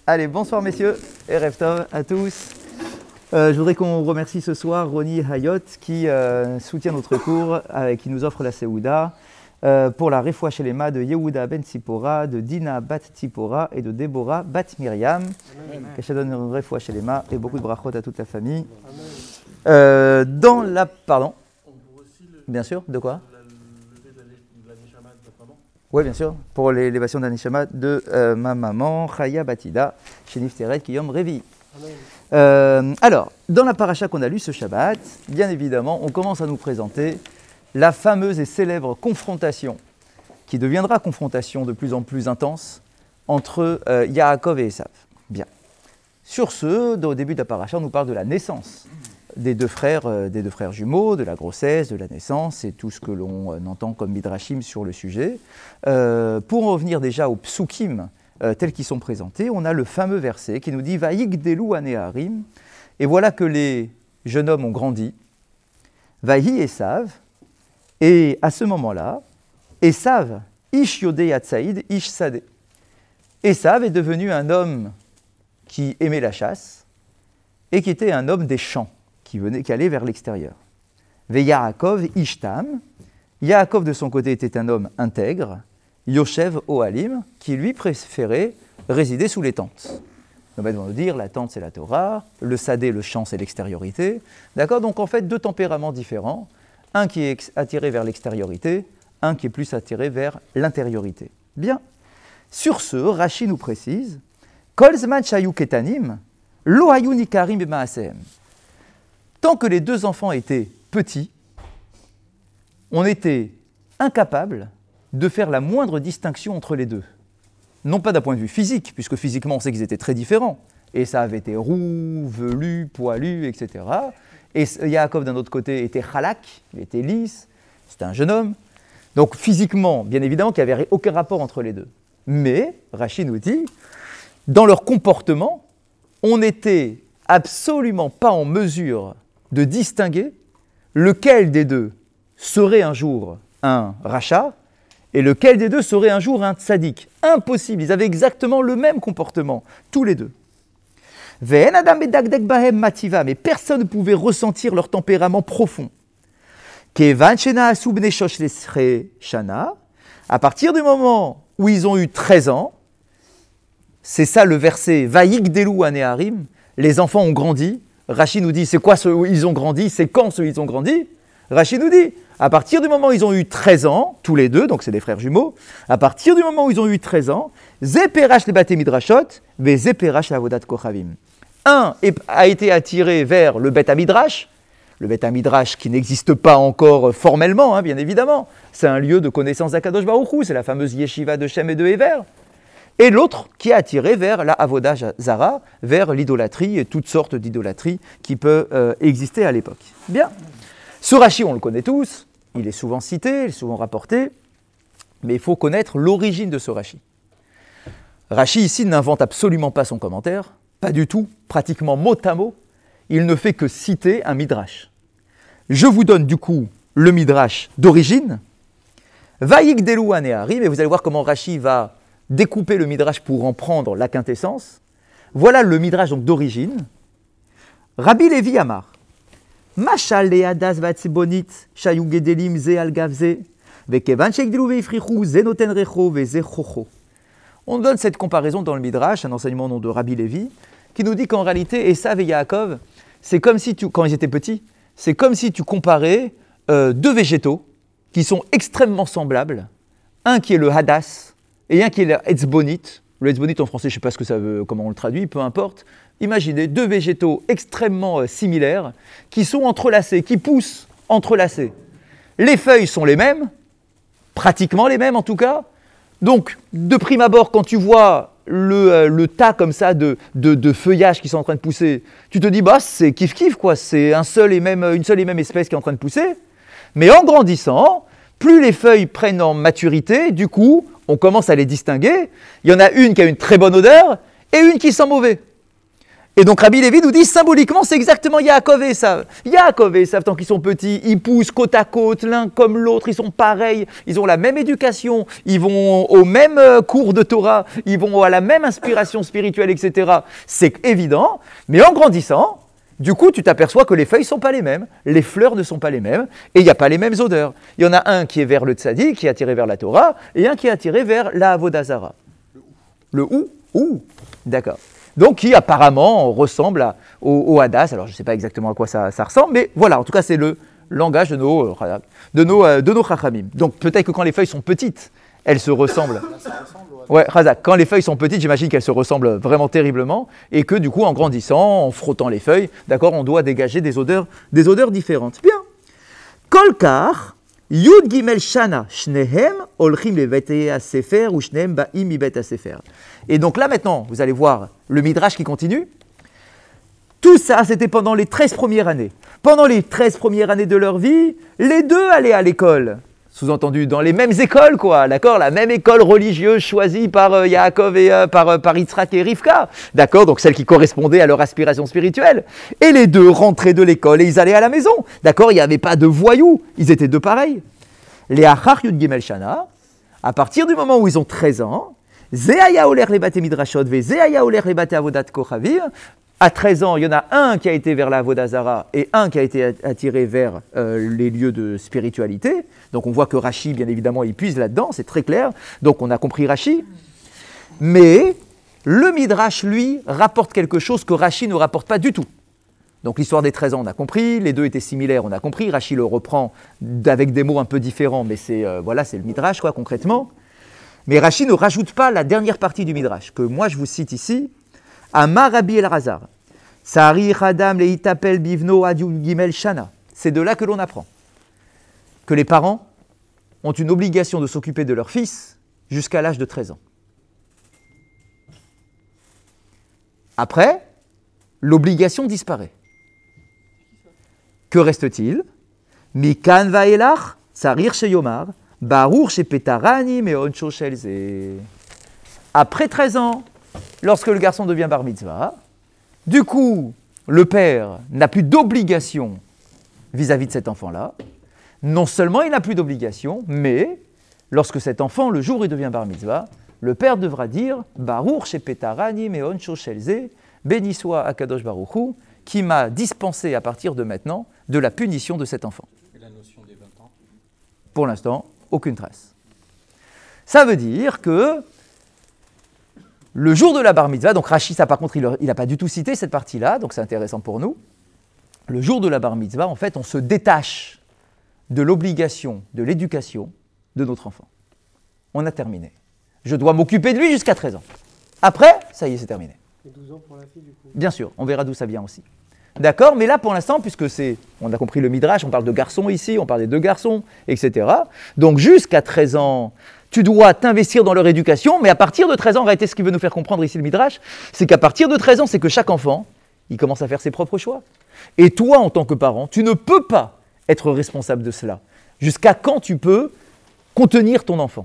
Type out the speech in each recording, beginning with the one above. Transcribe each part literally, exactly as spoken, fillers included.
Allez, bonsoir messieurs et Erev Tov à tous. Euh, je voudrais qu'on remercie ce soir Ronnie Hayot qui euh, soutient notre cours, euh, qui nous offre la Seouda euh, pour la Refoua Shelema de Yehuda Ben Tzipora, de Dina Bat Tzipora et de Déborah Bat Myriam. Que je donne une Refoua Shelema et beaucoup de brachot à toute la famille. Euh, dans la... Pardon. Bien sûr, de quoi? Oui, bien sûr, pour l'élévation d'un neshama de euh, ma maman, Chaya Batida, chez Nifteret Kiyom Revi. Euh, alors, dans la paracha qu'on a lue ce Shabbat, bien évidemment, on commence à nous présenter la fameuse et célèbre confrontation, qui deviendra confrontation de plus en plus intense, entre euh, Yaakov et Esav. Bien. Sur ce, au début de la paracha, on nous parle de la naissance des deux frères, euh, des deux frères jumeaux, de la grossesse, de la naissance, et tout ce que l'on euh, entend comme midrashim sur le sujet. Euh, pour en revenir déjà aux psukim euh, tels qu'ils sont présentés, on a le fameux verset qui nous dit « Vayigdelu aneharim » et voilà que les jeunes hommes ont grandi. « Vayi Esav » et à ce moment-là, Esav, ish yodé yatsaïd, ish sadé. Esav est devenu un homme qui aimait la chasse et qui était un homme des champs, qui venait, qui allait vers l'extérieur. Ve Yaakov ishtam, Yaakov de son côté était un homme intègre, Yoshev Ohalim, qui lui préférait résider sous les tentes. On va nous dire, la tente c'est la Torah, le sadé, le champ c'est l'extériorité. D'accord? Donc en fait, deux tempéraments différents, un qui est attiré vers l'extériorité, un qui est plus attiré vers l'intériorité. Bien. Sur ce, Rashi nous précise, Kol zman shayu ketanim, lo hayu nikarim b'maasehem. Tant que les deux enfants étaient petits, on était incapable de faire la moindre distinction entre les deux. Non pas d'un point de vue physique, puisque physiquement on sait qu'ils étaient très différents. Et ça avait été roux, velu, poilu, et cetera. Et Yaakov d'un autre côté était chalak, il était lisse, c'était un jeune homme. Donc physiquement, bien évidemment qu'il n'y avait aucun rapport entre les deux. Mais, Rashi nous dit, dans leur comportement, on n'était absolument pas en mesure de distinguer lequel des deux serait un jour un rachat et lequel des deux serait un jour un tzaddik. Impossible, ils avaient exactement le même comportement, tous les deux. Mais personne ne pouvait ressentir leur tempérament profond. À partir du moment où ils ont eu treize ans, c'est ça le verset « Vayigdelu aneharim », les enfants ont grandi. Rashi nous dit, c'est quoi ceux où ils ont grandi? C'est quand ceux où ils ont grandi? Rashi nous dit, à partir du moment où ils ont eu treize ans, tous les deux, donc c'est des frères jumeaux, à partir du moment où ils ont eu treize ans, Zeperash le bate midrashot, ve Zeperash la avodat kochavim. Un a été attiré vers le Bet Midrash, le Bet Midrash qui n'existe pas encore formellement, hein, bien évidemment. C'est un lieu de connaissance d'Akadosh Baruch Hu, c'est la fameuse yeshiva de Shem et de Hever. Et l'autre qui est attiré vers la avoda zara, vers l'idolâtrie et toutes sortes d'idolâtries qui peuvent euh, exister à l'époque. Bien. Ce Rashi, on le connaît tous, il est souvent cité, il est souvent rapporté, mais il faut connaître l'origine de ce Rashi. Rashi, ici, n'invente absolument pas son commentaire, pas du tout, pratiquement mot à mot, il ne fait que citer un midrash. Je vous donne du coup le midrash d'origine, Vayigdelu aneharim, et vous allez voir comment Rashi va découper le midrash pour en prendre la quintessence. Voilà le midrash donc d'origine. Rabbi Levi Amar, Mashal le'adas v'atzibonit shayu gedelim ze al gav ze vekevan sheigdilu ve'ifrichu ze noten recho ve'ze chocho. On donne cette comparaison dans le midrash, un enseignement nom de Rabbi Levi, qui nous dit qu'en réalité Esav et Yaakov, c'est comme si tu, quand ils étaient petits, c'est comme si tu comparais euh, deux végétaux qui sont extrêmement semblables, un qui est le hadas et un qui est le etzbonit. Le etzbonit en français, je ne sais pas ce que ça veut, comment on le traduit, peu importe. Imaginez deux végétaux extrêmement euh, similaires qui sont entrelacés, qui poussent entrelacés. Les feuilles sont les mêmes, pratiquement les mêmes en tout cas. Donc, de prime abord, quand tu vois le, euh, le tas comme ça de, de, de feuillages qui sont en train de pousser, tu te dis, bah, c'est kiff-kiff, quoi. C'est un seul et même, une seule et même espèce qui est en train de pousser. Mais en grandissant, plus les feuilles prennent en maturité, du coup, on commence à les distinguer. Il y en a une qui a une très bonne odeur et une qui sent mauvais. Et donc Rabbi Lévi nous dit symboliquement, c'est exactement Yaakov et Esav. Yaakov et Esav, tant qu'ils sont petits, ils poussent côte à côte, l'un comme l'autre, ils sont pareils, ils ont la même éducation, ils vont au même cours de Torah, ils vont à la même inspiration spirituelle, et cetera. C'est évident, mais en grandissant, du coup, tu t'aperçois que les feuilles ne sont pas les mêmes, les fleurs ne sont pas les mêmes, et il n'y a pas les mêmes odeurs. Il y en a un qui est vers le tzaddik, qui est attiré vers la Torah, et un qui est attiré vers la avodah zara. Le ou, ou, d'accord. Donc, qui apparemment ressemble à, au, au Hadas. Alors, je ne sais pas exactement à quoi ça, ça ressemble, mais voilà, en tout cas, c'est le langage de nos, de nos, de nos chachamim. Donc, peut-être que quand les feuilles sont petites, elles se ressemblent. Ça ressemble, ouais, Razak, quand les feuilles sont petites, j'imagine qu'elles se ressemblent vraiment terriblement, et que du coup, en grandissant, en frottant les feuilles, d'accord, on doit dégager des odeurs, des odeurs différentes. Bien. Kolkar, Yud Gimel Shana, Shnehem, Olchim Levete Sefer, ou Shnehem Ba'im Mibet Sefer. Et donc là, maintenant, vous allez voir le Midrash qui continue. Tout ça, c'était pendant les treize premières années. Pendant les treize premières années de leur vie, les deux allaient à l'école. Sous-entendu, dans les mêmes écoles, quoi, d'accord, la même école religieuse choisie par euh, Yaakov et euh, par, euh, par Yitzhak et Rivka, d'accord, donc celle qui correspondait à leur aspiration spirituelle. Et les deux rentraient de l'école et ils allaient à la maison, d'accord, il n'y avait pas de voyous, ils étaient deux pareils. Les Achar Yud Gimel Shana, à partir du moment où ils ont treize ans, Zeaya Oler les Bate Midrashot, ve Zeaya Oler les Bate Avodat Kochavim. À treize ans, il y en a un qui a été vers la Avodah Zara et un qui a été attiré vers euh, les lieux de spiritualité. Donc on voit que Rashi, bien évidemment, il puise là-dedans, c'est très clair. Donc on a compris Rashi. Mais le Midrash, lui, rapporte quelque chose que Rashi ne rapporte pas du tout. Donc l'histoire des treize ans, on a compris, les deux étaient similaires, on a compris. Rashi le reprend avec des mots un peu différents, mais c'est euh, voilà, c'est le Midrash, quoi, concrètement. Mais Rashi ne rajoute pas la dernière partie du Midrash, que moi je vous cite ici. Amar Rabbi Elazar, Sari Chadam Leitapel Bivno Adyu Gimel Shana. C'est de là que l'on apprend que les parents ont une obligation de s'occuper de leur fils jusqu'à l'âge de treize ans. Après, l'obligation disparaît. Que reste-t-il? Mikan Vaelach, Sarir Sheyomar, Baruch Shepetarani Meoncho Shelze. Après treize ans, lorsque le garçon devient bar mitzvah, du coup, le père n'a plus d'obligation vis-à-vis de cet enfant-là. Non seulement il n'a plus d'obligation, mais lorsque cet enfant, le jour où il devient bar mitzvah, le père devra dire « Baruch shepetarani meoncho shelze, béni soit Akadosh Baruch Hu, qui m'a dispensé à partir de maintenant de la punition de cet enfant. » Et la notion des vingt ans? Pour l'instant, aucune trace. Ça veut dire que le jour de la bar mitzvah, donc Rashi, ça par contre, il n'a pas du tout cité cette partie-là, donc c'est intéressant pour nous. Le jour de la bar mitzvah, en fait, on se détache de l'obligation de l'éducation de notre enfant. On a terminé. Je dois m'occuper de lui jusqu'à treize ans. Après, ça y est, c'est terminé. Et douze ans pour la fille, du coup? Bien sûr, on verra d'où ça vient aussi. D'accord, mais là, pour l'instant, puisque c'est, on a compris le Midrash, on parle de garçons ici, on parle des deux garçons, et cetera. Donc, jusqu'à treize ans, tu dois t'investir dans leur éducation, mais à partir de treize ans, en réalité, ce qu'il veut nous faire comprendre ici le Midrash, c'est qu'à partir de treize ans, c'est que chaque enfant, il commence à faire ses propres choix. Et toi, en tant que parent, tu ne peux pas être responsable de cela. Jusqu'à quand tu peux contenir ton enfant?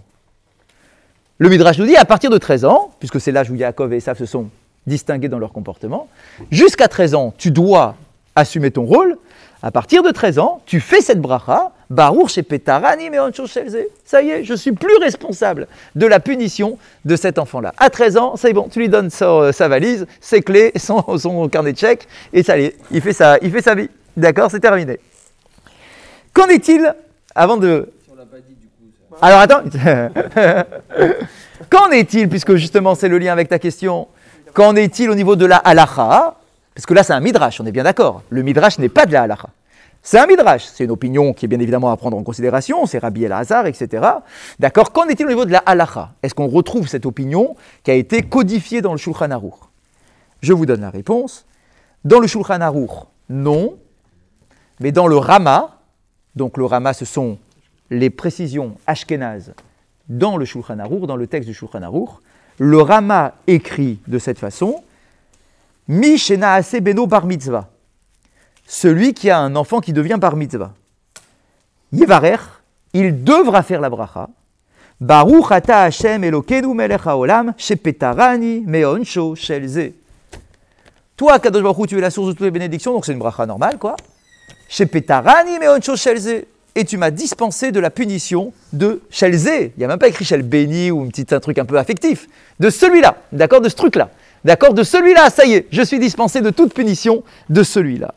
Le Midrash nous dit, à partir de treize ans, puisque c'est l'âge où Yaakov et Esav se sont distingués dans leur comportement, jusqu'à treize ans, tu dois assumer ton rôle. À partir de treize ans, tu fais cette bracha, Baruch shepetarani meoncho shelze. Ça y est, je suis plus responsable de la punition de cet enfant-là. À treize ans, c'est bon, tu lui donnes sa, sa valise, ses clés, son, son carnet de chèques, et ça y est, il fait sa, il fait sa vie. D'accord, c'est terminé. Qu'en est-il avant de... On l'a pas dit du coup. Ça... Alors attends. Qu'en est-il, puisque justement c'est le lien avec ta question, qu'en est-il au niveau de la halacha? Parce que là c'est un midrash, on est bien d'accord. Le midrash n'est pas de la halacha. C'est un midrash, c'est une opinion qui est bien évidemment à prendre en considération, c'est Rabbi Elazar, et cetera. D'accord, qu'en est-il au niveau de la halacha? Est-ce qu'on retrouve cette opinion qui a été codifiée dans le Shulchan Aruch? Je vous donne la réponse. Dans le Shulchan Aruch, non. Mais dans le Rama, donc le Rama, ce sont les précisions ashkénazes dans le Shulchan Aruch, dans le texte du Shulchan Aruch. Le Rama écrit de cette façon, Mi shena ase beno bar mitzvah. Celui qui a un enfant qui devient bar mitzvah. Yevarer, il devra faire la bracha. Baruch ata Hashem Elokeinu melech haolam shepetarani meoncho shelze. Toi, Kadosh Baruch Hu, tu es la source de toutes les bénédictions, donc c'est une bracha normale, quoi. Chez Petarani, mais oncho shelze. Et tu m'as dispensé de la punition de shelze. Il n'y a même pas écrit shel béni ou un petit un truc un peu affectif. De celui-là, d'accord, de ce truc-là. D'accord, de celui-là, ça y est, je suis dispensé de toute punition de celui-là.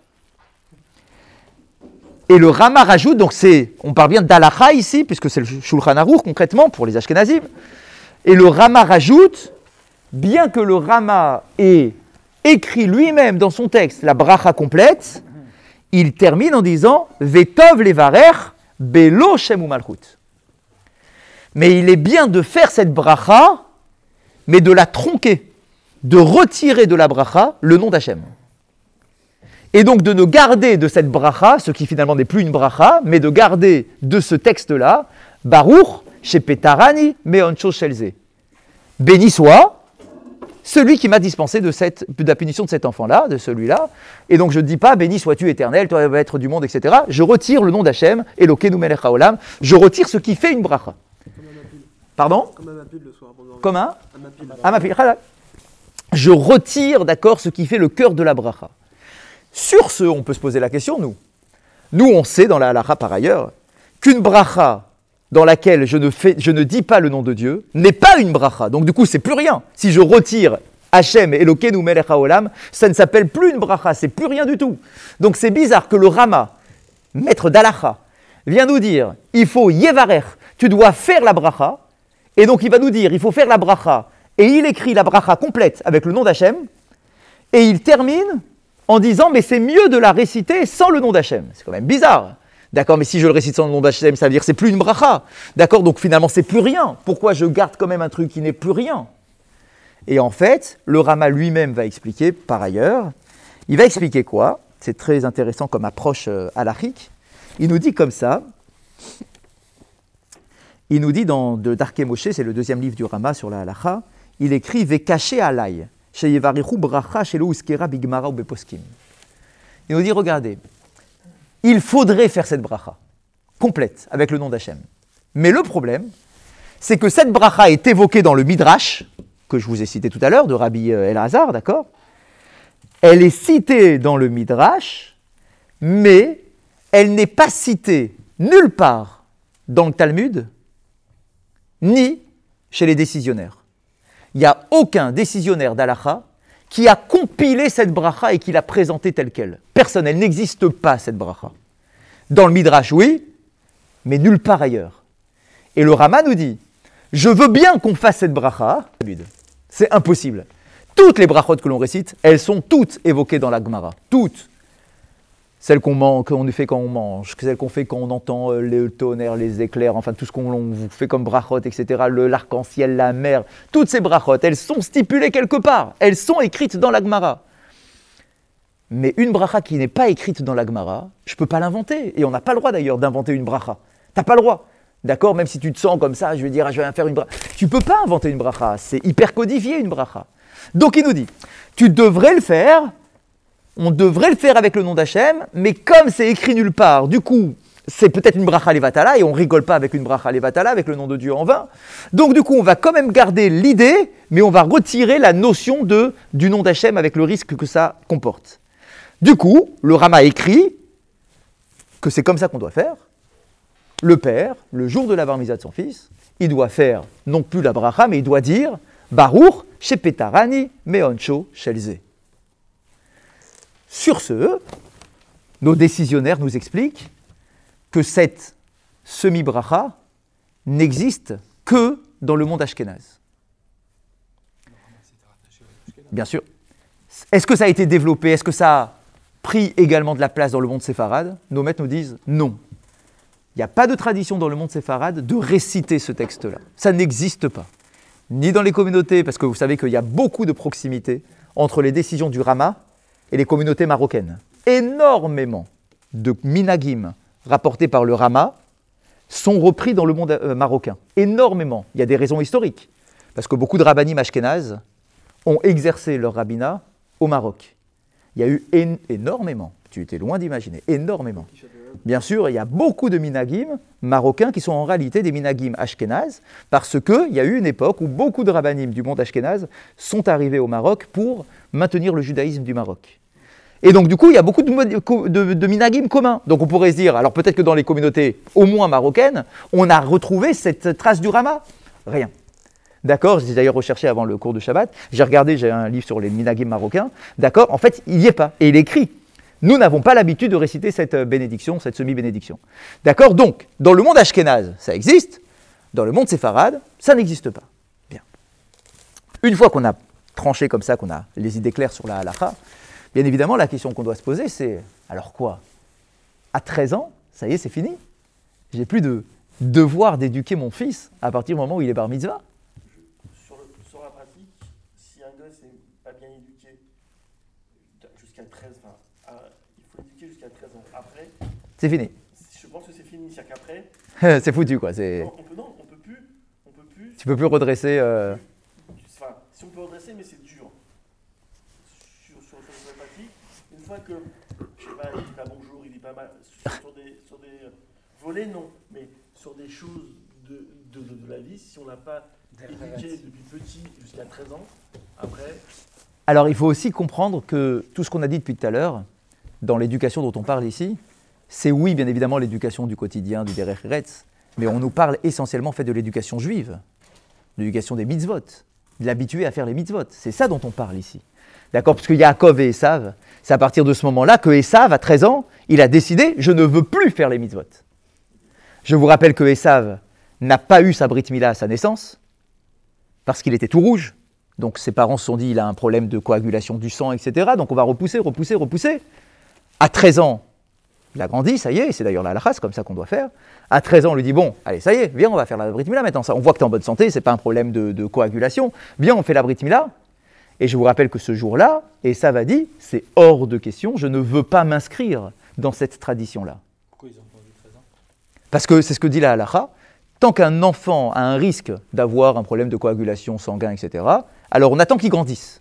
Et le Rama rajoute, donc c'est, on parle bien d'Alacha ici, puisque c'est le Shulchan Aruch concrètement pour les Ashkenazim. Et le Rama rajoute, bien que le Rama ait écrit lui-même dans son texte la bracha complète, il termine en disant Vetov levarer belo shem umalchut. Mais il est bien de faire cette bracha, mais de la tronquer, de retirer de la bracha le nom d'Hachem. Et donc de ne garder de cette bracha, ce qui finalement n'est plus une bracha, mais de garder de ce texte-là, Baruch shepetarani meoncho shelze. Béni soit celui qui m'a dispensé de, cette, de la punition de cet enfant-là, de celui-là. Et donc je ne dis pas, béni sois-tu éternel, toi vas être du monde, et cetera. Je retire le nom d'Hachem, Elokeinu melech haolam, je retire ce qui fait une bracha. Pardon ? Comme un mapil le soir. Pendant Comme un Un mapil. Un mapil. Je retire, d'accord, ce qui fait le cœur de la bracha. Sur ce, on peut se poser la question, nous. Nous, on sait dans la halakha par ailleurs, qu'une bracha dans laquelle je ne, fais, je ne dis pas le nom de Dieu n'est pas une bracha. Donc du coup, c'est plus rien. Si je retire Hachem, Elokeinu melech haolam, ça ne s'appelle plus une bracha, c'est plus rien du tout. Donc c'est bizarre que le Rama, maître d'halakha, vient nous dire, il faut yevarer, tu dois faire la bracha, et donc il va nous dire, il faut faire la bracha, et il écrit la bracha complète avec le nom d'Hachem, et il termine en disant, mais c'est mieux de la réciter sans le nom d'Hachem. C'est quand même bizarre. D'accord, mais si je le récite sans le nom d'Hachem, ça veut dire que c'est plus une bracha. D'accord, donc finalement c'est plus rien. Pourquoi je garde quand même un truc qui n'est plus rien? Et en fait, le Rama lui-même va expliquer par ailleurs. Il va expliquer quoi? C'est très intéressant comme approche euh, halachique. Il nous dit comme ça. Il nous dit dans de Darkei Moshe, c'est le deuxième livre du Rama sur la halacha. Il écrit Vekaché alay, sheyevarichu bracha shelo uskera bigmara ou beposkim. Il nous dit regardez. Il faudrait faire cette bracha complète avec le nom d'Hachem. Mais le problème, c'est que cette bracha est évoquée dans le Midrash, que je vous ai cité tout à l'heure, de Rabbi Elazar, d'accord? Elle est citée dans le Midrash, mais elle n'est pas citée nulle part dans le Talmud, ni chez les décisionnaires. Il n'y a aucun décisionnaire d'Halacha qui a compilé cette bracha et qui l'a présentée telle qu'elle. Personne, elle n'existe pas, cette bracha. Dans le Midrash, oui, mais nulle part ailleurs. Et le Rama nous dit, je veux bien qu'on fasse cette bracha, c'est impossible. Toutes les brachot que l'on récite, elles sont toutes évoquées dans la Gemara, toutes. Celles qu'on, man- qu'on fait quand on mange, celles qu'on fait quand on entend euh, le tonnerre, les éclairs, enfin tout ce qu'on l'on fait comme brachot, et cetera, le, l'arc-en-ciel, la mer, toutes ces brachot, elles sont stipulées quelque part, elles sont écrites dans la Gemara. Mais une bracha qui n'est pas écrite dans la Gemara, je ne peux pas l'inventer. Et on n'a pas le droit d'ailleurs d'inventer une bracha. Tu n'as pas le droit. D'accord? Même si tu te sens comme ça, je vais dire, ah, je vais faire une bracha. Tu ne peux pas inventer une bracha. C'est hyper codifié une bracha. Donc il nous dit, tu devrais le faire, on devrait le faire avec le nom d'Hachem, mais comme c'est écrit nulle part, du coup, c'est peut-être une bracha levatala, et on ne rigole pas avec une bracha levatala, avec le nom de Dieu en vain. Donc du coup, on va quand même garder l'idée, mais on va retirer la notion de, du nom d'Hachem avec le risque que ça comporte. Du coup, le Rama écrit que c'est comme ça qu'on doit faire. Le père, le jour de la bar mitzvah de son fils, il doit faire non plus la bracha, mais il doit dire Baruch shepetarani meoncho shelze. Sur ce, nos décisionnaires nous expliquent que cette semi-bracha n'existe que dans le monde ashkénaze. Bien sûr. Est-ce que ça a été développé? Est-ce que ça a pris également de la place dans le monde séfarade? Nos maîtres nous disent non. Il n'y a pas de tradition dans le monde séfarade de réciter ce texte-là. Ça n'existe pas. Ni dans les communautés, parce que vous savez qu'il y a beaucoup de proximité entre les décisions du Rama et les communautés marocaines. Énormément de minagim rapportés par le Rama sont repris dans le monde euh, marocain. Énormément. Il y a des raisons historiques. Parce que beaucoup de rabbanim ashkénazes ont exercé leur rabbinat au Maroc. Il y a eu en- énormément, tu étais loin d'imaginer, énormément. Bien sûr, il y a beaucoup de minagim marocains qui sont en réalité des minagim ashkénazes, parce qu'il y a eu une époque où beaucoup de rabbanim du monde ashkénaze sont arrivés au Maroc pour maintenir le judaïsme du Maroc. Et donc, du coup, il y a beaucoup de, de, de minagim communs. Donc, on pourrait se dire, alors peut-être que dans les communautés, au moins marocaines, on a retrouvé cette trace du Rama. Rien. D'accord, j'ai d'ailleurs recherché avant le cours de Shabbat, j'ai regardé, j'ai un livre sur les minagim marocains, d'accord, en fait, il n'y est pas, et il est écrit. Nous n'avons pas l'habitude de réciter cette bénédiction, cette semi-bénédiction. D'accord, donc, dans le monde ashkénaze, ça existe, dans le monde séfarade, ça n'existe pas. Bien. Une fois qu'on a tranché comme ça, qu'on a les idées claires sur la halakha, bien évidemment, la question qu'on doit se poser, c'est, alors quoi? À treize ans, ça y est, c'est fini. J'ai plus de devoir d'éduquer mon fils à partir du moment où il est bar mitzvah. Sur la pratique, si un gosse n'est pas bien éduqué jusqu'à treize, enfin, à, il faut l'éduquer jusqu'à treize ans. Après, c'est fini. Je pense que c'est fini, c'est qu'après. C'est foutu quoi. C'est... Non, on peut, non, on peut plus, on peut plus. Tu peux plus redresser. Euh... Enfin, si on peut redresser, mais c'est dur. Sur, sur, sur la pratique, une fois que, je sais pas, il dit pas bonjour, il dit pas mal, sur, sur des, sur des volets, non, mais sur des choses de, de, de, de la vie, si on n'a pas éduqué depuis petit jusqu'à treize ans, après... Alors, il faut aussi comprendre que tout ce qu'on a dit depuis tout à l'heure, dans l'éducation dont on parle ici, c'est oui, bien évidemment, l'éducation du quotidien, du Derech Eretz, mais on nous parle essentiellement en fait, de l'éducation juive, de l'éducation des mitzvot, de l'habituer à faire les mitzvot. C'est ça dont on parle ici. D'accord? Parce que Yaakov et Esav, c'est à partir de ce moment-là que Esav, à treize ans, il a décidé « je ne veux plus faire les mitzvot ». Je vous rappelle que Esav n'a pas eu sa brit mila à sa naissance, parce qu'il était tout rouge. Donc ses parents se sont dit, il a un problème de coagulation du sang, et cetera. Donc on va repousser, repousser, repousser. À treize ans, il a grandi, ça y est, c'est d'ailleurs la halakha, c'est comme ça qu'on doit faire. À treize ans, on lui dit, bon, allez, ça y est, viens, on va faire la brit mila maintenant. Ça, on voit que tu es en bonne santé, c'est pas un problème de, de coagulation. Viens, on fait la brit mila. Et je vous rappelle que ce jour-là, Esav a dit, c'est hors de question, je ne veux pas m'inscrire dans cette tradition-là. Pourquoi ils ont entendu treize ans? Parce que c'est ce que dit la halakha. Tant qu'un enfant a un risque d'avoir un problème de coagulation sanguin, et cetera, alors on attend qu'il grandisse.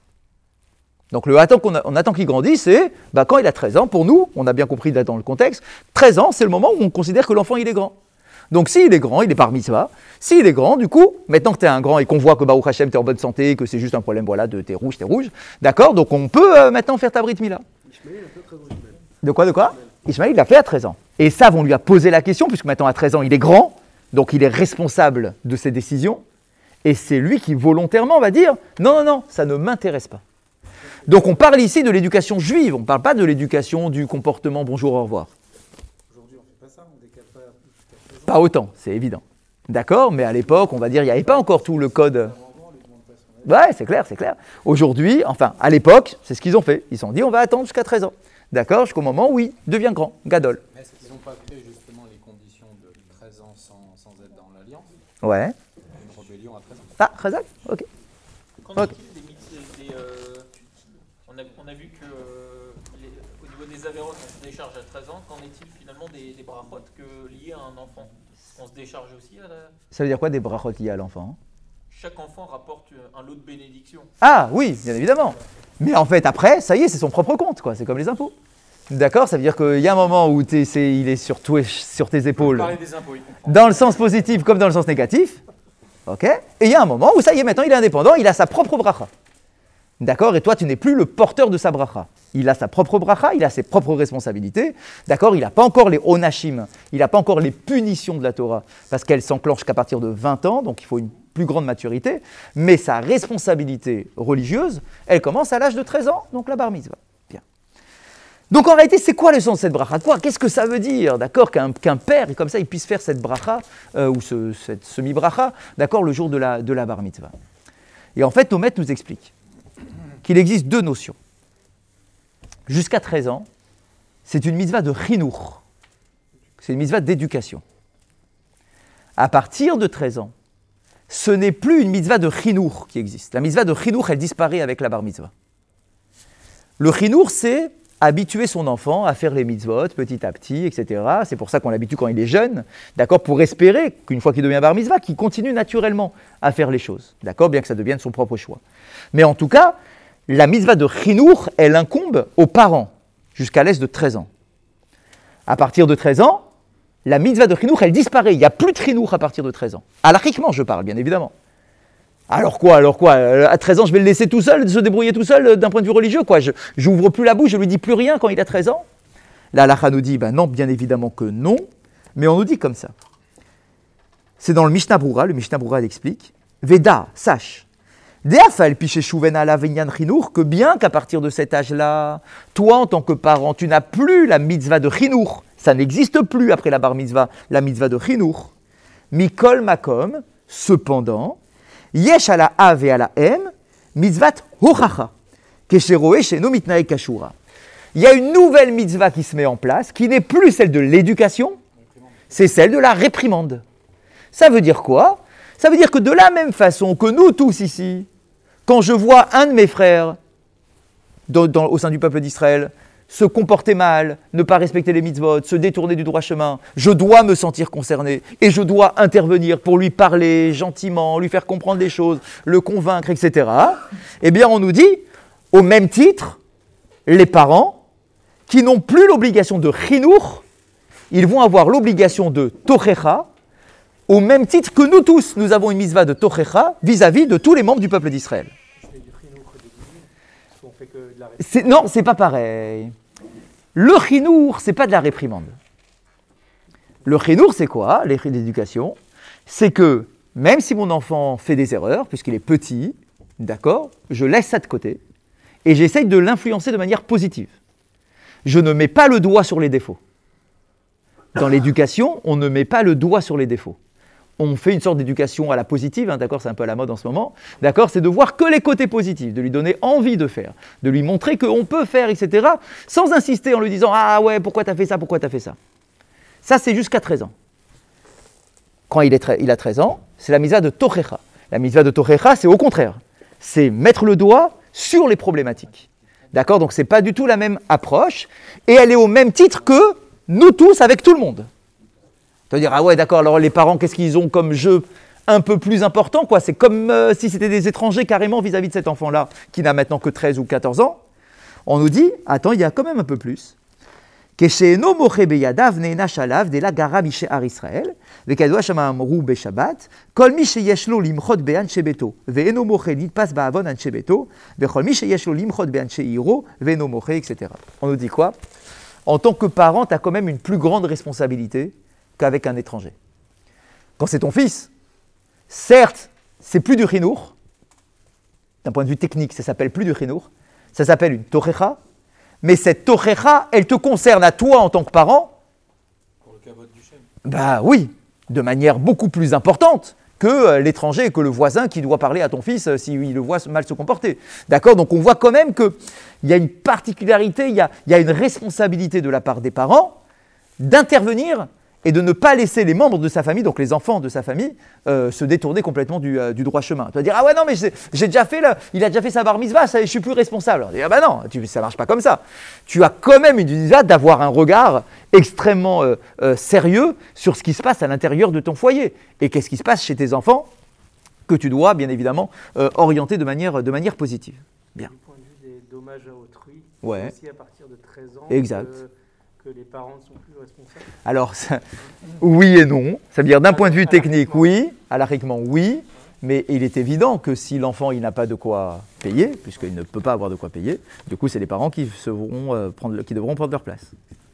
Donc le attend qu'on a, on attend qu'il grandisse, et bah, quand il a treize ans, pour nous, on a bien compris dans le contexte, treize ans, c'est le moment où on considère que l'enfant il est grand. Donc s'il est grand, il est par mitzvah. S'il est grand, du coup, maintenant que tu es un grand et qu'on voit que Baruch Hashem, tu es en bonne santé, que c'est juste un problème voilà, de t'es rouge, t'es rouge, d'accord, donc on peut euh, maintenant faire ta brit mila. Ishmaël a fait treize ans. De quoi, de quoi? Ishmaël, il l'a fait à treize ans. Et ça, on lui a posé la question, puisque maintenant à treize ans, il est grand, donc il est responsable de ses décisions, et c'est lui qui volontairement va dire « non, non, non, ça ne m'intéresse pas ». Donc on parle ici de l'éducation juive, on ne parle pas de l'éducation du comportement « bonjour, au revoir ». Aujourd'hui, on ne fait pas ça, on décale pas jusqu'à treize ans. Pas autant, c'est évident. D'accord, mais à l'époque, on va dire, il n'y avait pas encore tout le code. Ouais, c'est clair, c'est clair. Aujourd'hui, enfin, à l'époque, c'est ce qu'ils ont fait. Ils se sont dit, on va attendre jusqu'à treize ans. D'accord, jusqu'au moment où il devient grand, gadol. Mais est-ce qu'ils n'ont pas créé justement les conditions de treize ans sans, sans être dans l'alliance? Ouais. Une rébellion à treize ans? Ah, Khazak, ok. Qu'en Ok. est-il des mythes, des, euh, on, a, on a vu que euh, les, au niveau des avérotes, on se décharge à treize ans. Qu'en est-il finalement des, des brachot que liés à un enfant? On se décharge aussi à la... Ça veut dire quoi des brachot liés à l'enfant? Chaque enfant rapporte un lot de bénédictions. Ah oui, bien évidemment. Mais en fait, après, ça y est, c'est son propre compte, quoi. C'est comme les impôts. D'accord, ça veut dire qu'il y a un moment où t'es, c'est, il est sur, toi, sur tes épaules, Parler des impôts, il comprend. dans le sens positif comme dans le sens négatif. Ok. Et il y a un moment où ça y est, maintenant il est indépendant, il a sa propre bracha. D'accord. Et toi, tu n'es plus le porteur de sa bracha. Il a sa propre bracha, il a ses propres responsabilités. D'accord. Il n'a pas encore les onashim, il n'a pas encore les punitions de la Torah, parce qu'elle s'enclenche qu'à partir de vingt ans, donc il faut une plus grande maturité. Mais sa responsabilité religieuse, elle commence à l'âge de treize ans, donc la bar mitzvah. Bien. Donc en réalité, c'est quoi le sens de cette bracha? Quoi? Qu'est-ce que ça veut dire, d'accord, qu'un, qu'un père, comme ça, il puisse faire cette bracha, euh, ou ce, cette semi-bracha, d'accord, le jour de la, de la bar mitzvah? Et en fait, nos maîtres nous expliquent qu'il existe deux notions. Jusqu'à treize ans, c'est une mitzvah de chinour, c'est une mitzvah d'éducation. À partir de treize ans, ce n'est plus une mitzvah de chinour qui existe. La mitzvah de chinour, elle disparaît avec la bar mitzvah. Le chinour, c'est habituer son enfant à faire les mitzvot petit à petit, et cetera. C'est pour ça qu'on l'habitue quand il est jeune, d'accord, pour espérer qu'une fois qu'il devient bar mitzvah, qu'il continue naturellement à faire les choses, d'accord, bien que ça devienne son propre choix. Mais en tout cas, la mitzvah de chinour, elle incombe aux parents jusqu'à l'âge de treize ans. À partir de treize ans, la mitzvah de chinour, elle disparaît. Il n'y a plus de chinour à partir de treize ans. Halachiquement, je parle, bien évidemment. Alors quoi, alors quoi euh, À treize ans, je vais le laisser tout seul, se débrouiller tout seul euh, d'un point de vue religieux, quoi. Je n'ouvre plus la bouche, je lui dis plus rien quand il a treize ans. La halakha nous dit, ben non, bien évidemment que non, mais on nous dit comme ça. C'est dans le Mishnah Brura, le Mishnah Brura l'explique. Veda, sache, que bien qu'à partir de cet âge-là, toi en tant que parent, tu n'as plus la mitzvah de chinour, ça n'existe plus après la bar mitzvah, la mitzvah de chinour. Mikol makom, cependant, yesh ala av et ala em, mitzvat hochacha, kesheroe sheno mitnae kashura. Il y a une nouvelle mitzvah qui se met en place, qui n'est plus celle de l'éducation, c'est celle de la réprimande. Ça veut dire quoi? Ça veut dire que de la même façon que nous tous ici, quand je vois un de mes frères dans, dans, au sein du peuple d'Israël se comporter mal, ne pas respecter les mitzvot, se détourner du droit chemin, je dois me sentir concerné et je dois intervenir pour lui parler gentiment, lui faire comprendre les choses, le convaincre, et cetera. Eh bien, on nous dit, au même titre, les parents qui n'ont plus l'obligation de chinour, ils vont avoir l'obligation de tochecha, au même titre que nous tous, nous avons une mitzvah de tochecha vis-à-vis de tous les membres du peuple d'Israël. C'est, non, c'est pas pareil. Le chinour, c'est pas de la réprimande. Le chinour, c'est quoi? L'éducation, c'est que même si mon enfant fait des erreurs, puisqu'il est petit, d'accord, je laisse ça de côté et j'essaye de l'influencer de manière positive. Je ne mets pas le doigt sur les défauts. Dans l'éducation, on ne met pas le doigt sur les défauts. On fait une sorte d'éducation à la positive, hein, d'accord, c'est un peu à la mode en ce moment, d'accord, c'est de voir que les côtés positifs, de lui donner envie de faire, de lui montrer qu'on peut faire, et cetera, sans insister en lui disant « Ah ouais, pourquoi t'as fait ça, pourquoi t'as fait ça ?» Ça, c'est jusqu'à treize ans. Quand il, est tre- il a treize ans, c'est la mitzvah de tochecha. La mitzvah de tochecha, c'est au contraire, c'est mettre le doigt sur les problématiques. D'accord, donc ce n'est pas du tout la même approche, et elle est au même titre que nous tous avec tout le monde. C'est-à-dire, ah ouais, d'accord, alors les parents, qu'est-ce qu'ils ont comme jeu un peu plus important, quoi? C'est comme euh, si c'était des étrangers carrément vis-à-vis de cet enfant-là, qui n'a maintenant que treize ou quatorze ans. On nous dit, attends, il y a quand même un peu plus. Kesheeno moche beyadav neena shalav de la gara mishe ar Israël, vekadwa shama amru beshabbat, kol mi sheyesh lo limchot be'anshe beto, ve'eno moche nitpas ba'avon anshe beto, vechol mi sheyesh lo limchot be'anshe iro, ve'eno moche, et cetera. On nous dit quoi? En tant que parent, tu as quand même une plus grande responsabilité qu'avec un étranger. Quand c'est ton fils, certes, c'est plus du chinour, d'un point de vue technique, ça s'appelle plus du chinour, ça s'appelle une tochecha, mais cette tochecha, elle te concerne à toi en tant que parent. Pour le kavod du Shem. Bah oui, de manière beaucoup plus importante que euh, l'étranger, que le voisin qui doit parler à ton fils euh, s'il le voit mal se comporter. D'accord? Donc on voit quand même qu'il y a une particularité, il y a, il y a une responsabilité de la part des parents d'intervenir et de ne pas laisser les membres de sa famille, donc les enfants de sa famille, euh, se détourner complètement du, euh, du droit chemin. Tu vas dire, ah ouais, non, mais j'ai déjà fait, là, il a déjà fait sa bar mitzvah, ça, je suis plus responsable. Alors, ah bah non, tu, ça ne marche pas comme ça. Tu as quand même une mitzvah d'avoir un regard extrêmement euh, euh, sérieux sur ce qui se passe à l'intérieur de ton foyer. Et qu'est-ce qui se passe chez tes enfants que tu dois, bien évidemment, euh, orienter de manière, de manière positive. Bien. Du point de vue des dommages à autrui, ouais. c'est aussi à partir de treize ans exact. Que, que les parents ne sont plus responsables. Alors, ça, oui et non. Ça veut dire d'un point de vue technique, oui, halakhiquement, oui, mais il est évident que si l'enfant il n'a pas de quoi payer, puisqu'il ne peut pas avoir de quoi payer, du coup, c'est les parents qui, se vont, euh, prendre, qui devront prendre leur place.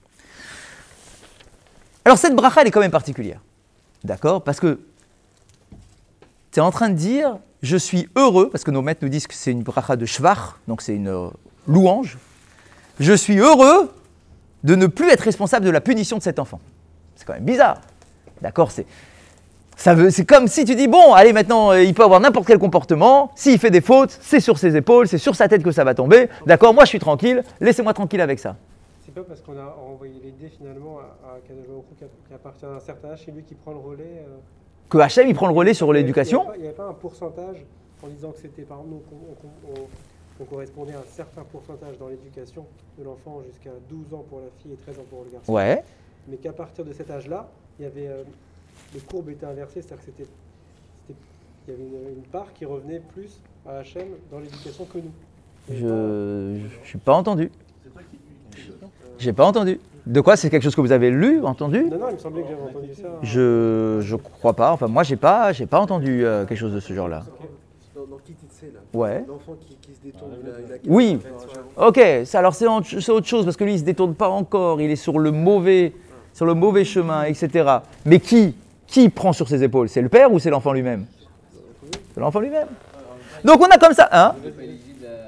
Alors, cette bracha, elle est quand même particulière. D'accord? Parce que tu es en train de dire, je suis heureux, parce que nos maîtres nous disent que c'est une bracha de shvach, donc c'est une euh, louange. Je suis heureux de ne plus être responsable de la punition de cet enfant. C'est quand même bizarre. D'accord? C'est, ça veut, c'est comme si tu dis, bon, allez, maintenant, il peut avoir n'importe quel comportement. S'il fait des fautes, c'est sur ses épaules, c'est sur sa tête que ça va tomber. D'accord? Moi, je suis tranquille. Laissez-moi tranquille avec ça. C'est pas parce qu'on a envoyé les dés, finalement, à, à Kadosh Baruch Hu, qu'à partir d'un certain âge, c'est lui qui prend le relais. Euh... Que Hachem, il prend le relais sur l'éducation? Il n'y avait pas un pourcentage en disant que c'était, par exemple, on, on, on, on correspondait à un certain pourcentage dans l'éducation de l'enfant jusqu'à douze ans pour la fille et treize ans pour le garçon. Ouais. Mais qu'à partir de cet âge-là, il y avait, euh, les courbes étaient inversées, c'est-à-dire que c'était, c'était, il y avait une, une part qui revenait plus à Hachem dans l'éducation que nous. Je n'ai pas entendu. J'ai pas entendu. De quoi? C'est quelque chose que vous avez lu, entendu? Non, non, il me semblait que j'avais entendu ça. Je je crois pas. Enfin, moi, j'ai pas, j'ai pas entendu euh, quelque chose de ce genre-là. Okay. dans Kititsé, là. Ouais. L'enfant qui, qui se détourne. il a- il a- Oui. Ouais. Ok, ça, alors c'est en- c'est autre chose parce que lui il se détourne pas encore, il est sur le mauvais, sur le mauvais chemin, et cetera. Mais qui, qui prend sur ses épaules? C'est le père ou c'est l'enfant lui-même? C'est l'enfant lui-même. Donc on a comme ça, hein? Il n'est pas éligible à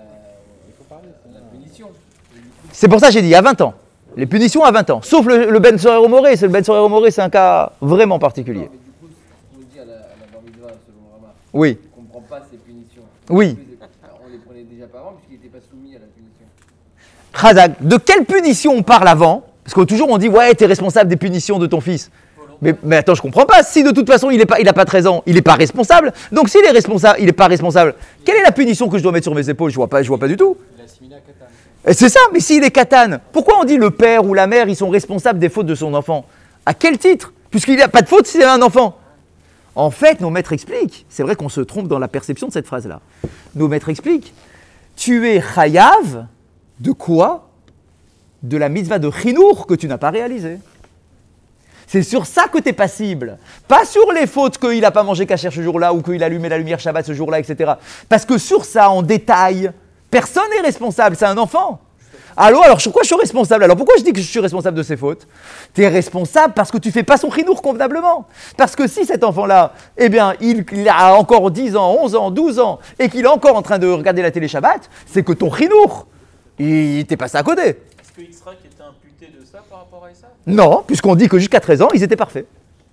la punition. C'est pour ça que j'ai dit à vingt ans. Les punitions à vingt ans, sauf le, le Ben Sorero Moré. C'est le Ben Sorero Moré, c'est un cas vraiment particulier. Non, mais du coup, on nous dit à la, à la bar mitzvah, selon Rama, Oui, on ne comprend pas ces punitions. oui. Alors, on les prenait déjà pas avant puisqu'il n'était pas soumis à la punition. Khazak, de quelle punition on parle avant? Parce que toujours on dit ouais, t'es responsable des punitions de ton fils. Mais, mais attends, je comprends pas. Si de toute façon il n'a pas, il a pas treize ans, il n'est pas responsable. Donc s'il est responsable, il n'est pas responsable. Quelle est la punition que je dois mettre sur mes épaules? Je vois pas, je vois pas du tout. Il a assimilé à Katan. Et c'est ça. Mais s'il est katane, pourquoi on dit le père ou la mère ils sont responsables des fautes de son enfant? À quel titre? Puisqu'il n'a pas de faute s'il a un enfant. En fait, nos maîtres expliquent. C'est vrai qu'on se trompe dans la perception de cette phrase-là. Nos maîtres expliquent. Tu es chayav de quoi? De la mitzvah de chinour que tu n'as pas réalisée. C'est sur ça que tu es passible. Pas sur les fautes qu'il n'a pas mangé kasher ce jour-là ou qu'il a allumé la lumière Shabbat ce jour-là, et cetera. Parce que sur ça, en détail, personne n'est responsable. C'est un enfant. Allô, alors sur quoi je suis responsable? Alors pourquoi je dis que je suis responsable de ses fautes? Tu es responsable parce que tu fais pas son chinour convenablement. Parce que si cet enfant-là, eh bien, il, il a encore dix ans, onze ans, douze ans, et qu'il est encore en train de regarder la télé Shabbat, c'est que ton chinour, il t'est passé à côté. Est-ce que Yitzhak était imputé de ça par rapport à Issa? Non, puisqu'on dit que jusqu'à treize ans, ils étaient parfaits.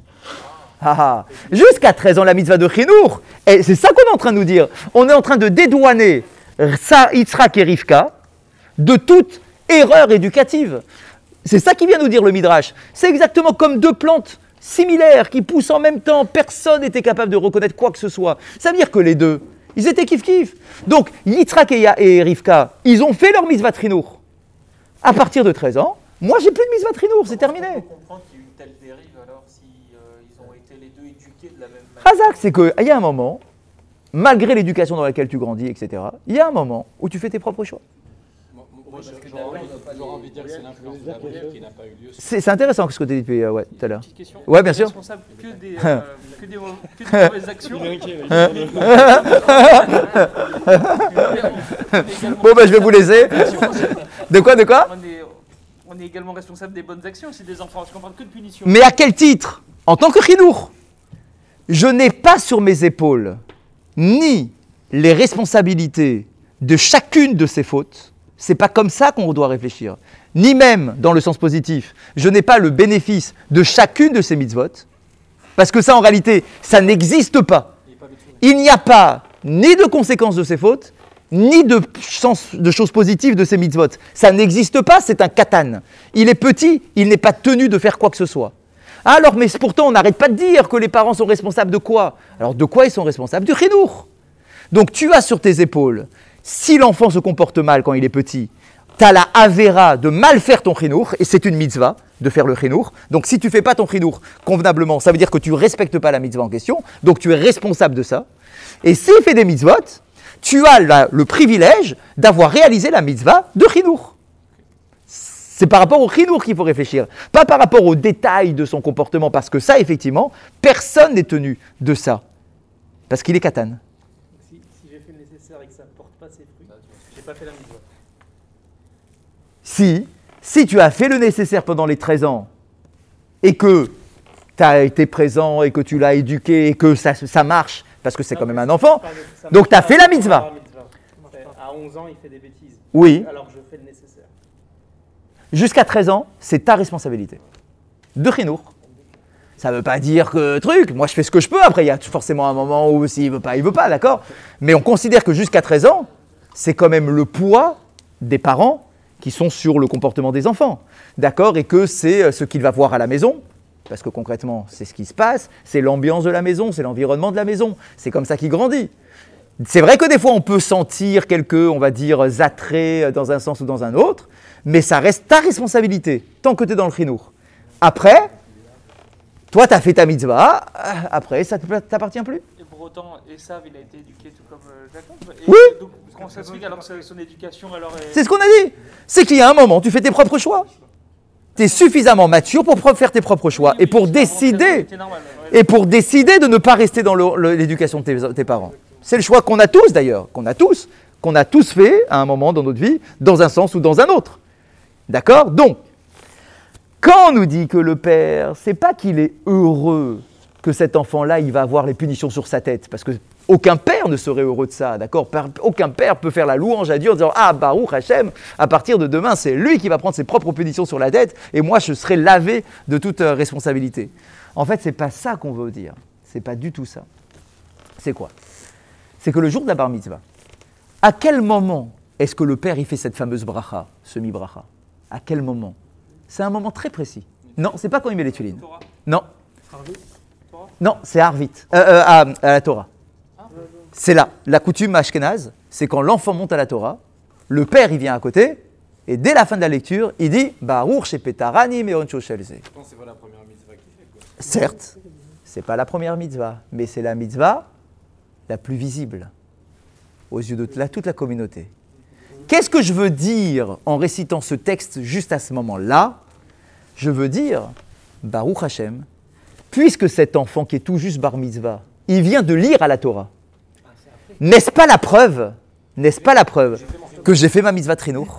Ah, ah. Jusqu'à treize ans, la mitzvah de chinour, et c'est ça qu'on est en train de nous dire. On est en train de dédouaner ça, Yitzhak et Rivka, de toute erreur éducative. C'est ça qui vient nous dire le Midrash. C'est exactement comme deux plantes similaires qui poussent en même temps. Personne n'était capable de reconnaître quoi que ce soit. Ça veut dire que les deux, ils étaient kiff-kiff. Donc, Yitzhak et, et Rivka, ils ont fait leur mitzvah trinour. À partir de treize ans, moi, j'ai plus de mitzvah trinour, c'est terminé. On peut comprendre qu'il y a eu une telle dérive alors si euh, ils ont été les deux éduqués de la même manière. Razak, c'est qu'il y a un moment, malgré l'éducation dans laquelle tu grandis, et cetera, il y a un moment où tu fais tes propres choix. Moi, moi, parce parce que que d'abord, j'aurais il doit pas j'aurais les- envie de dire que c'est l'influence de la prière qui n'a pas eu lieu. C'est c'est intéressant ce que tu as dit depuis, euh, ouais, tout à l'heure. Petite question. Ouais, bien sûr. Responsable que des, euh, que des, mau- que des mauvaises actions. Bon, ben, je vais vous laisser. De quoi, de quoi? On est, on est également responsable des bonnes actions aussi des enfants. Parce qu'on parle que de punition. Mais à quel titre? En tant que chinour, je n'ai pas sur mes épaules ni les responsabilités de chacune de ces fautes. C'est pas comme ça qu'on doit réfléchir. Ni même dans le sens positif, je n'ai pas le bénéfice de chacune de ces mitzvot. Parce que ça, en réalité, ça n'existe pas. Il n'y a pas ni de conséquences de ces fautes, ni de, sens, de choses positives de ces mitzvot. Ça n'existe pas, c'est un katan. Il est petit, il n'est pas tenu de faire quoi que ce soit. Alors, mais pourtant, on n'arrête pas de dire que les parents sont responsables de quoi? Alors, de quoi ils sont responsables? Du chinour. Donc, tu as sur tes épaules, si l'enfant se comporte mal quand il est petit, tu as la avéra de mal faire ton chinour, et c'est une mitzvah de faire le chinour. Donc, si tu ne fais pas ton chinour convenablement, ça veut dire que tu ne respectes pas la mitzvah en question, donc tu es responsable de ça. Et s'il fait des mitzvot, tu as la- le privilège d'avoir réalisé la mitzvah de chinour. C'est par rapport au chinour qu'il faut réfléchir, pas par rapport aux détails de son comportement, parce que ça, effectivement, personne n'est tenu de ça, parce qu'il est katan. Si, si j'ai fait le nécessaire et que ça ne porte pas ses fruits, j'ai pas fait la mitzvah. Si, si tu as fait le nécessaire pendant les treize ans, et que tu as été présent, et que tu l'as éduqué, et que ça, ça marche, parce que c'est quand même un enfant, donc tu as fait la mitzvah. À onze ans, il fait des bêtises. Oui, Alors je fais le nécessaire. jusqu'à treize ans, c'est ta responsabilité. De chinour. Ça ne veut pas dire que truc, moi je fais ce que je peux, après il y a forcément un moment où s'il ne veut pas, il ne veut pas, d'accord? Mais on considère que jusqu'à treize ans, c'est quand même le poids des parents qui sont sur le comportement des enfants, d'accord? Et que c'est ce qu'il va voir à la maison, parce que concrètement, c'est ce qui se passe, c'est l'ambiance de la maison, c'est l'environnement de la maison, c'est comme ça qu'il grandit. C'est vrai que des fois, on peut sentir quelques, on va dire, attraits dans un sens ou dans un autre, mais ça reste ta responsabilité, tant que tu es dans le chinour. Après, toi, tu as fait ta mitzvah, après, ça ne t'appartient plus. Et pour autant, Esav, il a été éduqué tout comme euh, Jacob. Et Oui. Donc, comment ça se fait alors que son éducation alors est... C'est ce qu'on a dit. C'est qu'il y a un moment, tu fais tes propres choix. Tu es suffisamment mature pour pro- faire tes propres choix et pour décider, C'était normal, ouais. et pour décider de ne pas rester dans le- le- l'éducation de tes, tes parents. C'est le choix qu'on a tous d'ailleurs, qu'on a tous, qu'on a tous fait à un moment dans notre vie, dans un sens ou dans un autre. D'accord? Donc, quand on nous dit que le père, c'est pas qu'il est heureux que cet enfant-là, il va avoir les punitions sur sa tête, parce que aucun père ne serait heureux de ça, d'accord? Aucun père peut faire la louange à Dieu en disant « Ah, Baruch Hashem, à partir de demain, c'est lui qui va prendre ses propres punitions sur la tête, et moi, je serai lavé de toute euh, responsabilité. » En fait, c'est pas ça qu'on veut dire. C'est pas du tout ça. C'est quoi? C'est que le jour de la bar mitzvah, à quel moment est-ce que le père il fait cette fameuse bracha, semi-bracha? À quel moment? C'est un moment très précis. Non, c'est pas quand il met les tulines. Non. Non, c'est Harvit, euh, euh, à, à la Torah. C'est là, la coutume ashkénaze, c'est quand l'enfant monte à la Torah, le père il vient à côté, et dès la fin de la lecture, il dit Baruch shepetarani meoncho shelze. C'est pas la première mitzvah qu'il fait, quoi. Certes, c'est pas la première mitzvah, mais c'est la mitzvah la plus visible aux yeux de la, toute la communauté. Qu'est-ce que je veux dire en récitant ce texte juste à ce moment-là? Je veux dire, Baruch Hashem, puisque cet enfant qui est tout juste bar mitzvah, il vient de lire à la Torah. N'est-ce pas la preuve? N'est-ce pas la preuve que j'ai fait ma mitzvah trinour?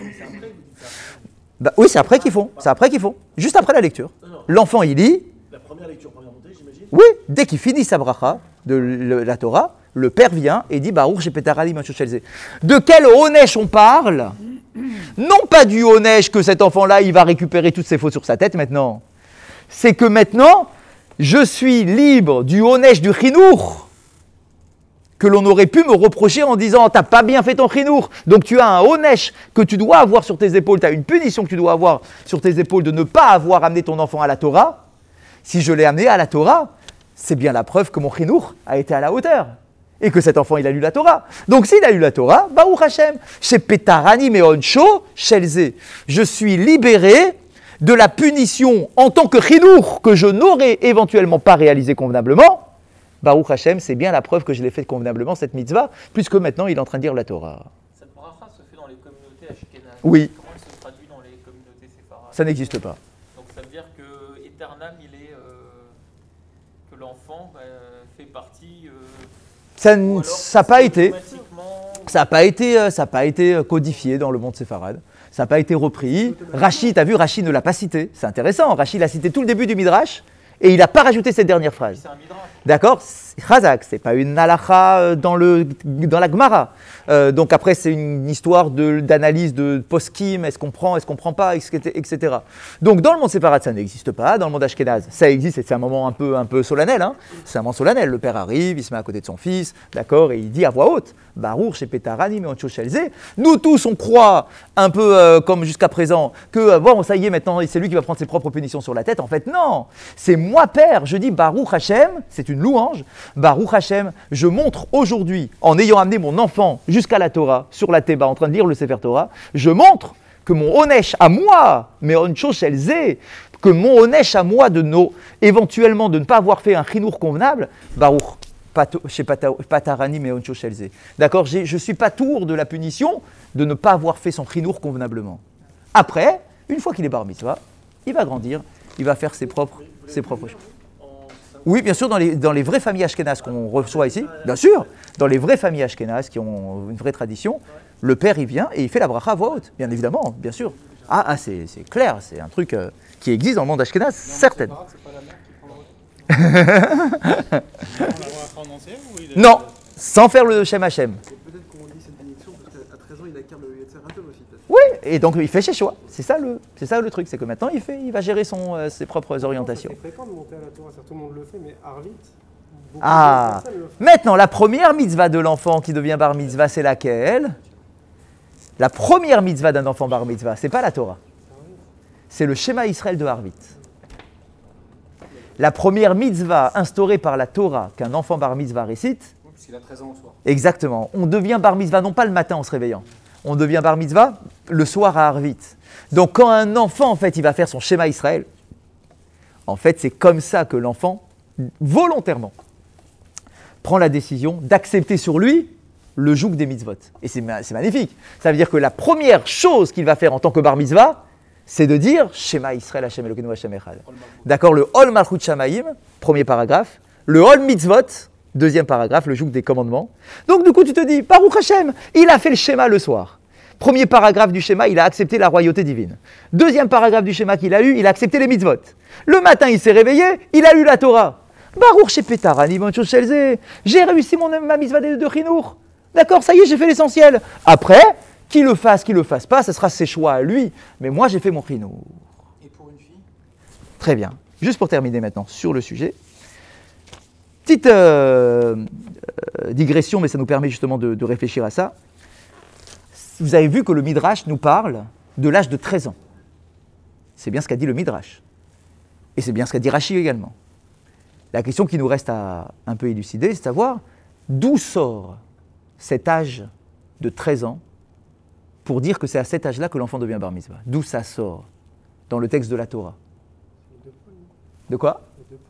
Bah, oui, c'est après qu'ils font. C'est après qu'ils font. Juste après la lecture. L'enfant, il lit. La première lecture, première montée, j'imagine. Oui, dès qu'il finit sa bracha de le- la Torah, le père vient et dit Baruch shepetarani meoncho shelze. De quel onesh on parle? Non pas du onesh que cet enfant-là, il va récupérer toutes ses fautes sur sa tête maintenant. C'est que maintenant, je suis libre du onesh du chinour que l'on aurait pu me reprocher en disant « t'as pas bien fait ton chinour, donc tu as un onesh que tu dois avoir sur tes épaules, tu as une punition que tu dois avoir sur tes épaules de ne pas avoir amené ton enfant à la Torah. Si je l'ai amené à la Torah, c'est bien la preuve que mon chinour a été à la hauteur et que cet enfant, il a lu la Torah. Donc s'il a lu la Torah, Baruch Hashem, shepetarani meoncho shelze. Je suis libéré de la punition en tant que chinour que je n'aurais éventuellement pas réalisé convenablement. Baruch Hashem, c'est bien la preuve que je l'ai fait convenablement, cette mitzvah, puisque maintenant il est en train de lire la Torah. Cette bracha se fait dans les communautés ashkénazes. Oui. Comment elle se traduit dans les communautés séfarades? Ça n'existe pas. Donc ça veut dire que Eternam, il est euh, que l'enfant euh, fait partie. Euh, Ça ou n'a alors pas c'est été, automatiquement- ça n'a pas été, euh, ça a pas été euh, codifié dans le monde séfarade. Ça n'a pas été repris. Rashi, t'as vu, Rashi ne l'a pas cité. C'est intéressant. Rashi l'a cité tout le début du Midrash et il n'a pas rajouté cette dernière phrase. C'est un midrash. D'accord? Chazak, c'est pas une halakha euh, dans, le, dans la Gemara. Euh, donc après, c'est une histoire de, d'analyse de poskim, est-ce qu'on prend, est-ce qu'on prend pas, et cetera. Donc dans le monde séfarade, ça n'existe pas. Dans le monde ashkénaze, ça existe et c'est un moment un peu, un peu solennel. Hein. C'est un moment solennel. Le père arrive, il se met à côté de son fils, d'accord, et il dit à voix haute, Baruch shepetarani meoncho shelze. Nous tous, on croit un peu euh, comme jusqu'à présent que euh, bon, ça y est, maintenant, c'est lui qui va prendre ses propres punitions sur la tête. En fait, non. C'est moi, père. Je dis Baruch Hashem, c'est une louange. Baruch Hashem, je montre aujourd'hui, en ayant amené mon enfant jusqu'à la Torah, sur la Théba, en train de lire le Sefer Torah, je montre que mon onesh à moi, mais oncho shelze, que mon onesh à moi de nos, éventuellement de ne pas avoir fait un chinour convenable, Baruch, chez Patarani, mais oncho shelze. D'accord, j'ai, je suis pas tour de la punition de ne pas avoir fait son chinour convenablement. Après, une fois qu'il est bar mitzvah, il va grandir, il va faire ses propres, ses propres choses. Oui, bien sûr, dans les, dans les vraies familles ashkénazes qu'on reçoit ici, bien sûr, dans les vraies familles ashkénazes qui ont une vraie tradition, le père, il vient et il fait la bracha à voix haute, bien évidemment, bien sûr. Ah, ah c'est, c'est clair, c'est un truc euh, qui existe dans le monde ashkénaze, certainement. C'est pas la mère qui prend le relais. On la bracha en entier ou il est- Non, sans faire le Shem Hashem. Et peut-être qu'on lit cette bénédiction parce qu'à treize ans, il acquiert le Yetzer Hatov aussi. peut-être. Oui, et donc il fait chez soi. C'est ça le, c'est ça le truc, c'est que maintenant il, fait, il va gérer son, euh, ses propres orientations. C'est fréquent de monter à la Torah, tout le monde le fait, mais Arvit, beaucoup Ah, de personnes le font. maintenant la première mitzvah de l'enfant qui devient bar mitzvah, c'est laquelle? La première mitzvah d'un enfant bar mitzvah, c'est pas la Torah. C'est le Shema Israël de Harvit. La première mitzvah instaurée par la Torah qu'un enfant bar mitzvah récite, Oui, parce qu'il a treize ans au soir. exactement, on devient bar mitzvah non pas le matin en se réveillant, on devient bar mitzvah le soir à Harvit. Donc quand un enfant, en fait, il va faire son Shema Israël, en fait, c'est comme ça que l'enfant, volontairement, prend la décision d'accepter sur lui le joug des mitzvot. Et c'est, ma- c'est magnifique. Ça veut dire que la première chose qu'il va faire en tant que bar mitzvah, c'est de dire Shema Israël Hashem Elokeinu Hashem Echad. D'accord, le Hol Malchut Shamayim, premier paragraphe, le Hol Mitzvot, Deuxième paragraphe, le joug des commandements. Donc du coup, tu te dis, Baruch Hashem, il a fait le schéma le soir. Premier paragraphe du schéma, il a accepté la royauté divine. Deuxième paragraphe du schéma qu'il a lu, il a accepté les mitzvot. Le matin, il s'est réveillé, il a lu la Torah. Baruch Shepetarani Mancho Shelze, j'ai réussi mon, ma mitzvah de, de Chinour. D'accord, ça y est, j'ai fait l'essentiel. Après, qu'il le fasse, qu'il le fasse pas, ce sera ses choix à lui. Mais moi, j'ai fait mon Chinour. Et pour une fille? Très bien. Juste pour terminer maintenant sur le sujet. Petite euh, euh, digression, mais ça nous permet justement de, de réfléchir à ça. Vous avez vu que le Midrash nous parle de l'âge de treize ans. C'est bien ce qu'a dit le Midrash. Et c'est bien ce qu'a dit Rashi également. La question qui nous reste à un peu élucider, c'est de savoir d'où sort cet âge de treize ans pour dire que c'est à cet âge-là que l'enfant devient bar mitzvah. D'où ça sort dans le texte de la Torah? De quoi?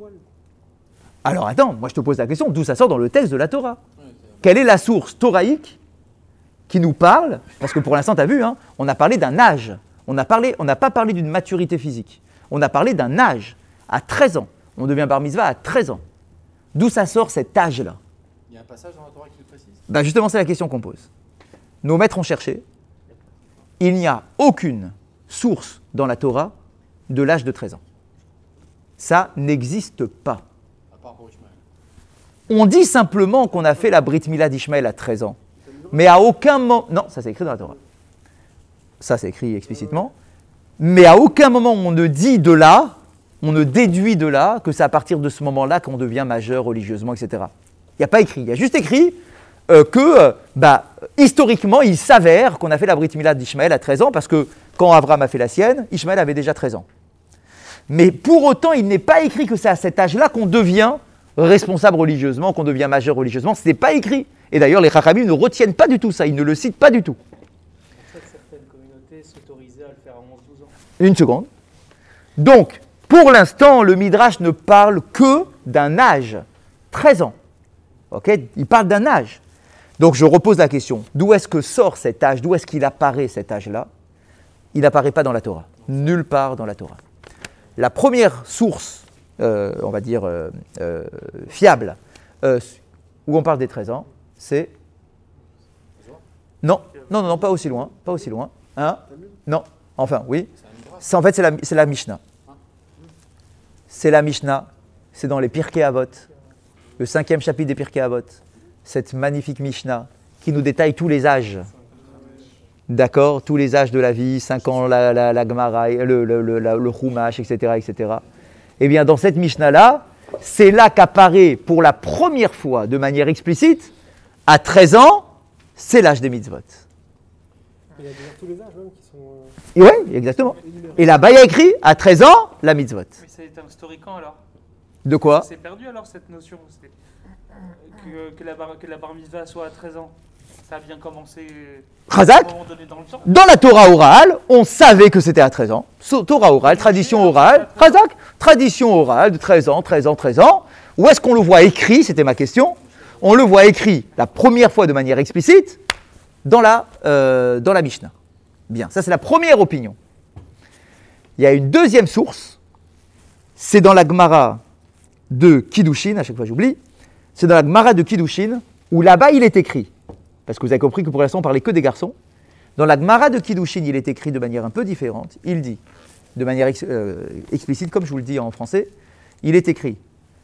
Alors attends, moi je te pose la question, d'où ça sort dans le texte de la Torah? Quelle est la source toraïque qui nous parle? Parce que pour l'instant, tu as vu, hein, on a parlé d'un âge. On n'a parlé, on n'a pas parlé d'une maturité physique. On a parlé d'un âge. À treize ans. On devient bar mitzvah à treize ans. D'où ça sort cet âge-là? Il y a un passage dans la Torah qui le précise? Ben justement, c'est la question qu'on pose. Nos maîtres ont cherché. Il n'y a aucune source dans la Torah de l'âge de treize ans. Ça n'existe pas. À part pour Ishmaël. On dit simplement qu'on a fait la Brit Mila d'Ishmaël à treize ans. Mais à aucun moment... Non, ça c'est écrit dans la Torah. Ça c'est écrit explicitement. Mais à aucun moment on ne dit de là, on ne déduit de là que c'est à partir de ce moment-là qu'on devient majeur religieusement, et cetera. Il n'y a pas écrit. Il y a juste écrit euh, que, euh, bah, historiquement, il s'avère qu'on a fait la Brit Mila d'Ishmaël à treize ans parce que quand Abraham a fait la sienne, Ishmaël avait déjà treize ans. Mais pour autant, il n'est pas écrit que c'est à cet âge-là qu'on devient responsable religieusement, qu'on devient majeur religieusement. Ce n'est pas écrit. Et d'ailleurs, les Chachamim ne retiennent pas du tout ça, ils ne le citent pas du tout. En fait, certaines communautés s'autorisaient à le faire à onze douze ans. Une seconde. Donc, pour l'instant, le Midrash ne parle que d'un âge, treize ans. Okay, il parle d'un âge. Donc, je repose la question, d'où est-ce que sort cet âge, d'où est-ce qu'il apparaît cet âge-là? Il n'apparaît pas dans la Torah, nulle part dans la Torah. La première source, euh, on va dire, euh, euh, fiable, euh, où on parle des treize ans, c'est... Non, non, non, non, pas aussi loin, pas aussi loin. Hein? Non, enfin, oui. C'est, en fait, c'est la, c'est la Mishnah. C'est la Mishnah, c'est dans les Pirkei Avot, le cinquième chapitre des Pirkei Avot, cette magnifique Mishnah qui nous détaille tous les âges. D'accord, tous les âges de la vie, cinq ans, la, la, la Gemara, le, le, le, le Chumash, et cetera, et cetera. Eh bien, dans cette Mishnah-là, c'est là qu'apparaît pour la première fois, de manière explicite, à treize ans, c'est l'âge des mitzvot. Il y a déjà tous les âges même qui sont... Euh... Oui, exactement. Et là-bas, il y a écrit, à treize ans, la mitzvot. Mais ça a été instauré quand alors? De quoi? C'est perdu alors cette notion c'est... que, que, la bar, que la bar mitzvah soit à treize ans. Ça a bien commencé Chazak, à un moment donné dans le temps. dans la Torah orale, on savait que c'était à treize ans. So, Torah orale, tradition orale. Chazak, tradition orale de treize ans, treize ans, treize ans. Où est-ce qu'on le voit écrit? C'était ma question. On le voit écrit la première fois de manière explicite dans la, euh, dans la Mishnah. Bien, ça c'est la première opinion. Il y a une deuxième source, c'est dans la Gemara de Kiddushin, à chaque fois j'oublie, c'est dans la Gemara de Kiddushin, où là-bas il est écrit, parce que vous avez compris que pour l'instant on parlait que des garçons, dans la Gemara de Kiddushin il est écrit de manière un peu différente, il dit, de manière ex- euh, explicite, comme je vous le dis en français, il est écrit,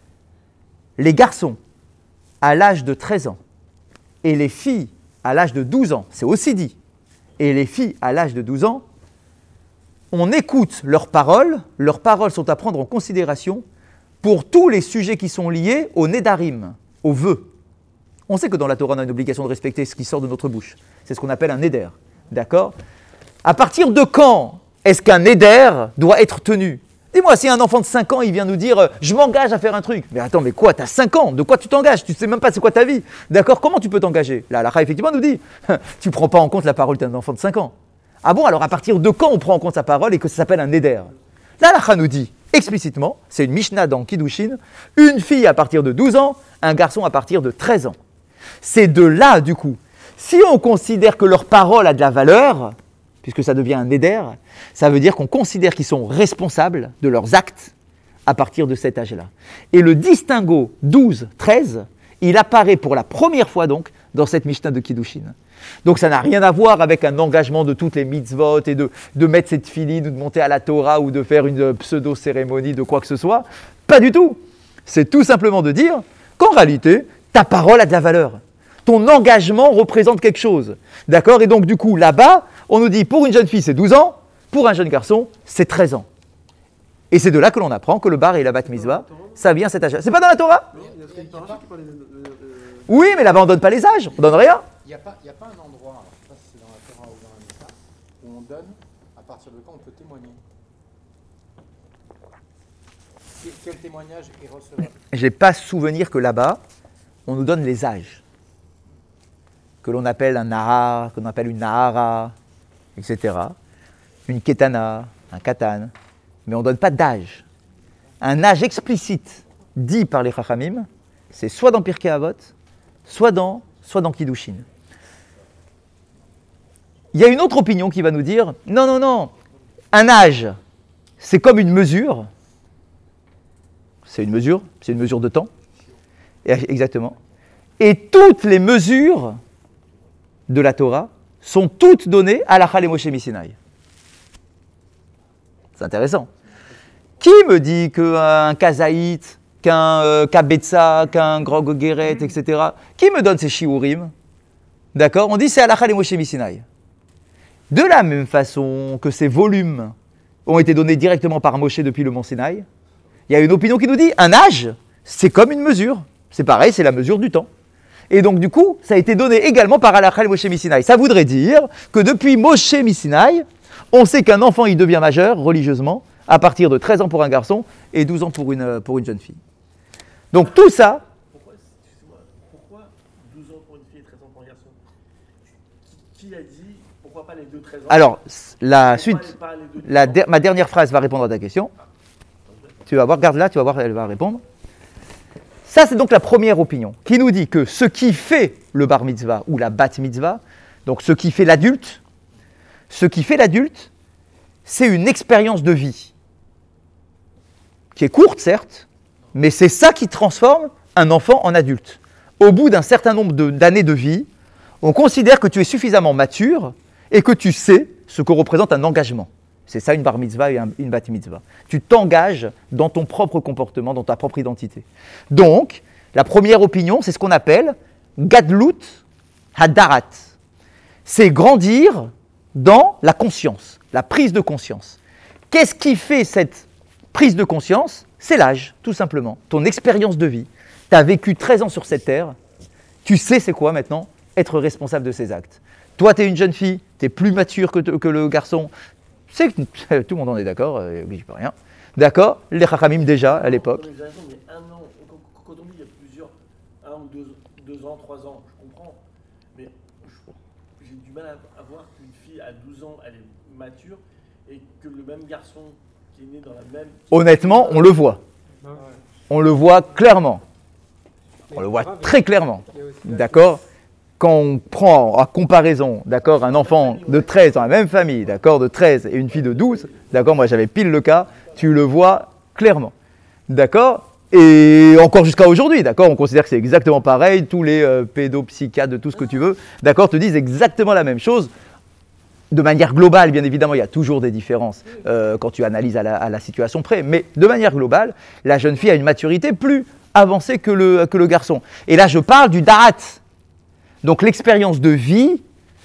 les garçons à l'âge de treize ans et les filles à l'âge de douze ans, c'est aussi dit, et les filles à l'âge de douze ans, on écoute leurs paroles, leurs paroles sont à prendre en considération pour tous les sujets qui sont liés au Nédarim, au vœu. On sait que dans la Torah, on a une obligation de respecter ce qui sort de notre bouche. C'est ce qu'on appelle un Néder, d'accord? À partir de quand est-ce qu'un Néder doit être tenu? Dis-moi, si un enfant de cinq ans, il vient nous dire « je m'engage à faire un truc ». Mais attends, mais quoi, t'as cinq ans, de quoi tu t'engages? Tu ne sais même pas c'est quoi ta vie, d'accord? Comment tu peux t'engager? Là, la Halakha, effectivement, nous dit « tu ne prends pas en compte la parole d'un enfant de cinq ans ». Ah bon, alors à partir de quand on prend en compte sa parole et que ça s'appelle un Néder? La Halakha nous dit explicitement, c'est une Mishnah dans Kiddushin, une fille à partir de douze ans, un garçon à partir de treize ans. C'est de là, du coup, si on considère que leur parole a de la valeur, puisque ça devient un Néder, ça veut dire qu'on considère qu'ils sont responsables de leurs actes à partir de cet âge-là. Et le distinguo douze treize, il apparaît pour la première fois donc dans cette Mishnah de Kiddushin. Donc ça n'a rien à voir avec un engagement de toutes les mitzvot et de, de mettre cette filine ou de monter à la Torah ou de faire une pseudo-cérémonie de quoi que ce soit. Pas du tout. C'est tout simplement de dire qu'en réalité, ta parole a de la valeur. Ton engagement représente quelque chose. D'accord? Et donc du coup, là-bas, on nous dit pour une jeune fille c'est douze ans, pour un jeune garçon c'est treize ans. Et c'est de là que l'on apprend que le bar et la bat mitzvah, ça vient cet âge. C'est pas dans la Torah? Non, il y a une paracha qui parlait de- de- de- Oui, mais là-bas on donne pas les âges, on donne rien. Il n'y a, pas- il y a pas un endroit, alors, je ne sais pas si c'est dans la Torah ou dans la Mishnah, où on donne à partir de quand on peut témoigner. Quel- Quel témoignage est recevable? J'ai pas souvenir que là-bas, on nous donne les âges. Que l'on appelle un nahar, que l'on appelle une nahara, et cetera. Une ketana, un katan. Mais on ne donne pas d'âge. Un âge explicite dit par les chachamim, c'est soit dans Pirkei Avot, soit dans, soit dans Kiddushin. Il y a une autre opinion qui va nous dire, non, non, non, un âge, c'est comme une mesure. C'est une mesure, c'est une mesure de temps. Et- Exactement. Et toutes les mesures de la Torah sont toutes données à la Chal Moshe Misinaï. C'est intéressant. Qui me dit qu'un Kazaït, qu'un euh, Kabetza, qu'un Grog Geret, et cetera, qui me donne ces shiurim? D'accord? On dit c'est à la Chal Moshe Misinaï. De la même façon que ces volumes ont été donnés directement par Moshe depuis le mont Sinaï, il y a une opinion qui nous dit un âge, c'est comme une mesure. C'est pareil, c'est la mesure du temps. Et donc, du coup, ça a été donné également par Halachal Moshe Misinaï. Ça voudrait dire que depuis Moshe Misinaï, on sait qu'un enfant, il devient majeur religieusement à partir de treize ans pour un garçon et douze ans pour une, pour une jeune fille. Donc, tout ça, Pourquoi, excuse-moi, pourquoi douze ans pour une fille et treize ans pour un garçon? Qui, qui a dit pourquoi pas les deux treize ans? alors, la Pourquoi suite, les- pas les deux la dix ans? der- ma dernière phrase va répondre à ta question. Tu vas voir, garde là, tu vas voir, elle va répondre. Ça, c'est donc la première opinion, qui nous dit que ce qui fait le bar mitzvah ou la bat mitzvah, donc ce qui fait l'adulte, ce qui fait l'adulte, c'est une expérience de vie, qui est courte certes, mais c'est ça qui transforme un enfant en adulte. Au bout d'un certain nombre de- d'années de vie, on considère que tu es suffisamment mature et que tu sais ce que représente un engagement. C'est ça une bar mitzvah et un- une bat mitzvah. Tu t'engages dans ton propre comportement, dans ta propre identité. Donc, la première opinion, c'est ce qu'on appelle gadlut hadarat. C'est grandir dans la conscience, la prise de conscience. Qu'est-ce qui fait cette prise de conscience? C'est l'âge, tout simplement, ton expérience de vie. Tu as vécu treize ans sur cette terre, tu sais c'est quoi maintenant être responsable de ses actes. Toi, tu es une jeune fille, tu es plus mature que, te- que le garçon. C'est que tout le monde en est d'accord, euh, oui, je peux rien. D'accord? Les chachamim déjà, à l'époque. Non, mais j'ai raison, mais un an, quand, quand on dit il y a plusieurs, un ou deux, deux ans, trois ans, je comprends. Mais je- j'ai du mal à, à voir qu'une fille à douze ans, elle est mature, et que le même garçon qui est né dans la même... Honnêtement, on le voit. Ouais. On le voit clairement. On Mais le voit grave, très clairement. il y a aussi la- D'accord? Quand on prend à comparaison, d'accord, un enfant de treize dans la même famille, d'accord, de treize et une fille de douze, d'accord, moi j'avais pile le cas, tu le vois clairement. D'accord? Et encore jusqu'à aujourd'hui, d'accord, on considère que c'est exactement pareil, tous les euh, pédopsychiatres de tout ce que tu veux, d'accord, te disent exactement la même chose. De manière globale, bien évidemment, il y a toujours des différences euh, quand tu analyses à la, à la situation près, mais de manière globale, la jeune fille a une maturité plus avancée que le, que le garçon. Et là, je parle du darat. Donc l'expérience de vie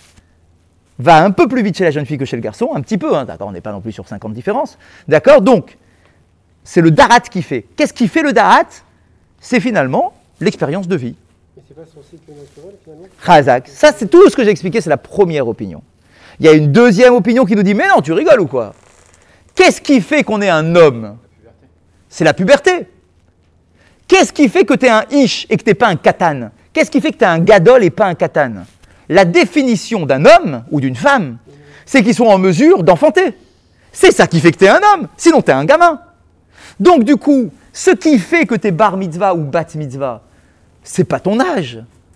va un peu plus vite chez la jeune fille que chez le garçon, un petit peu, hein, d'accord, on n'est pas non plus sur cinquante différences, d'accord. Donc, c'est le darat qui fait. Qu'est-ce qui fait le darat? C'est finalement l'expérience de vie. Mais c'est pas son cycle naturel finalement. Chazak. Ça, c'est tout ce que j'ai expliqué, c'est la première opinion. Il y a une deuxième opinion qui nous dit, mais non, tu rigoles ou quoi? Qu'est-ce qui fait qu'on est un homme? C'est la puberté. Qu'est-ce qui fait que tu es un ish et que tu n'es pas un katan? Qu'est-ce qui fait que tu es un gadol et pas un katan? La définition d'un homme ou d'une femme, c'est qu'ils sont en mesure d'enfanter. C'est ça qui fait que tu es un homme, sinon tu es un gamin. Donc du coup, ce qui fait que tu es bar mitzvah ou bat mitzvah, c'est pas ton âge.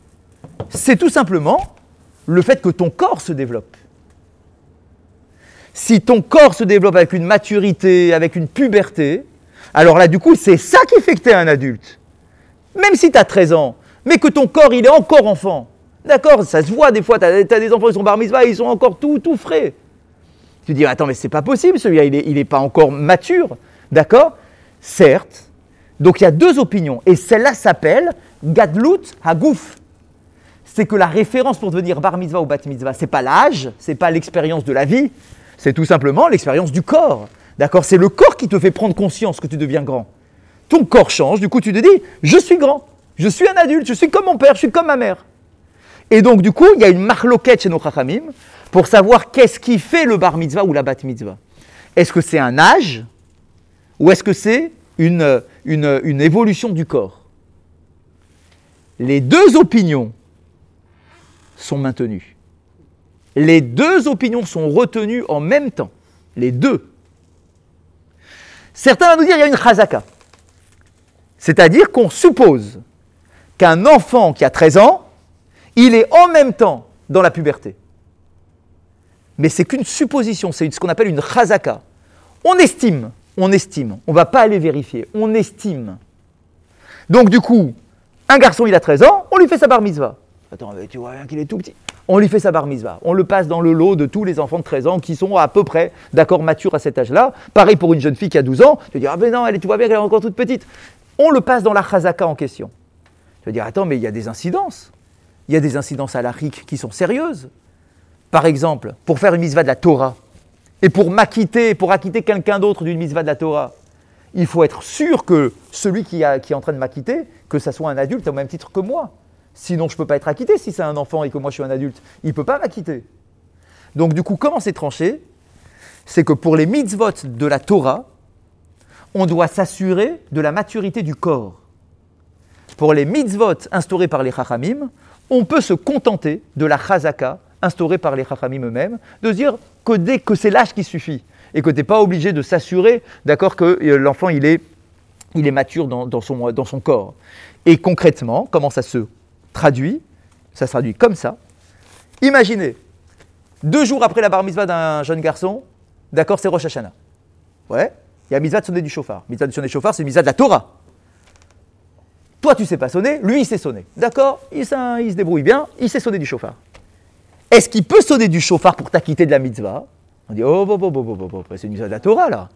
C'est tout simplement le fait que ton corps se développe. Si ton corps se développe avec une maturité, avec une puberté, alors là du coup, c'est ça qui fait que tu es un adulte. Même si tu as treize ans, mais que ton corps, il est encore enfant. D'accord, ça se voit des fois, tu as des enfants, ils sont bar mitzvah, ils sont encore tout, tout frais. Tu dis, attends, mais c'est pas possible, celui-là, il n'est il est pas encore mature. D'accord? Certes. Donc il y a deux opinions, et celle-là s'appelle Gadlut Hagouf. C'est que la référence pour devenir bar mitzvah ou bat mitzvah, c'est pas l'âge, c'est pas l'expérience de la vie, c'est tout simplement l'expérience du corps. D'accord? C'est le corps qui te fait prendre conscience que tu deviens grand. Ton corps change, du coup tu te dis, je suis grand, je suis un adulte, je suis comme mon père, je suis comme ma mère. Et donc du coup, il y a une marloquette chez nos chachamim pour savoir qu'est-ce qui fait le bar mitzvah ou la bat mitzvah. Est-ce que c'est un âge ou est-ce que c'est une, une, une évolution du corps? Les deux opinions sont maintenues. Les deux opinions sont retenues en même temps. Les deux. Certains vont nous dire qu'il y a une chazaka. C'est-à-dire qu'on suppose qu'un enfant qui a treize ans, il est en même temps dans la puberté. Mais c'est qu'une supposition, c'est ce qu'on appelle une chazaka. On estime, on estime, on ne va pas aller vérifier, on estime. Donc du coup, un garçon il a treize ans, on lui fait sa bar mitzvah. Attends, mais tu vois bien qu'il est tout petit. On lui fait sa bar mitzvah. On le passe dans le lot de tous les enfants de treize ans qui sont à peu près, d'accord, matures à cet âge-là. Pareil pour une jeune fille qui a douze ans. Tu vas dire, ah ben non, elle, tu vois bien qu'elle est encore toute petite. On le passe dans la chazaka en question. Tu vas dire, attends, mais il y a des incidences. Il y a des incidences halachiques qui sont sérieuses. Par exemple, pour faire une mitzvah de la Torah, et pour m'acquitter, pour acquitter quelqu'un d'autre d'une mitzvah de la Torah, il faut être sûr que celui qui, a, qui est en train de m'acquitter, que ça soit un adulte au même titre que moi. Sinon, je ne peux pas être acquitté si c'est un enfant et que moi je suis un adulte. Il ne peut pas m'acquitter. Donc du coup, comment c'est tranché? C'est que pour les mitzvot de la Torah, on doit s'assurer de la maturité du corps. Pour les mitzvot instaurés par les chachamim, on peut se contenter de la chazaka instaurée par les chachamim eux-mêmes, de se dire que dès que c'est l'âge qui suffit et que tu n'es pas obligé de s'assurer, d'accord, que l'enfant il est, il est mature dans, dans, son, dans son corps. Et concrètement, comment ça se traduit? Ça se traduit comme ça. Imaginez, deux jours après la bar mitzvah d'un jeune garçon, d'accord, c'est Rosh Hashanah. Ouais, il y a mitzvah de sonner du chauffard. Mitzvah de sonner du chauffard, c'est mitzvah de la Torah. Toi, tu ne sais pas sonner, lui, il sait sonner. D'accord, il, il se débrouille bien, il sait sonner du chauffard. Est-ce qu'il peut sonner du chauffard pour t'acquitter de la mitzvah? On dit, oh, oh, oh, oh, oh, oh, c'est une mitzvah de la Torah, là.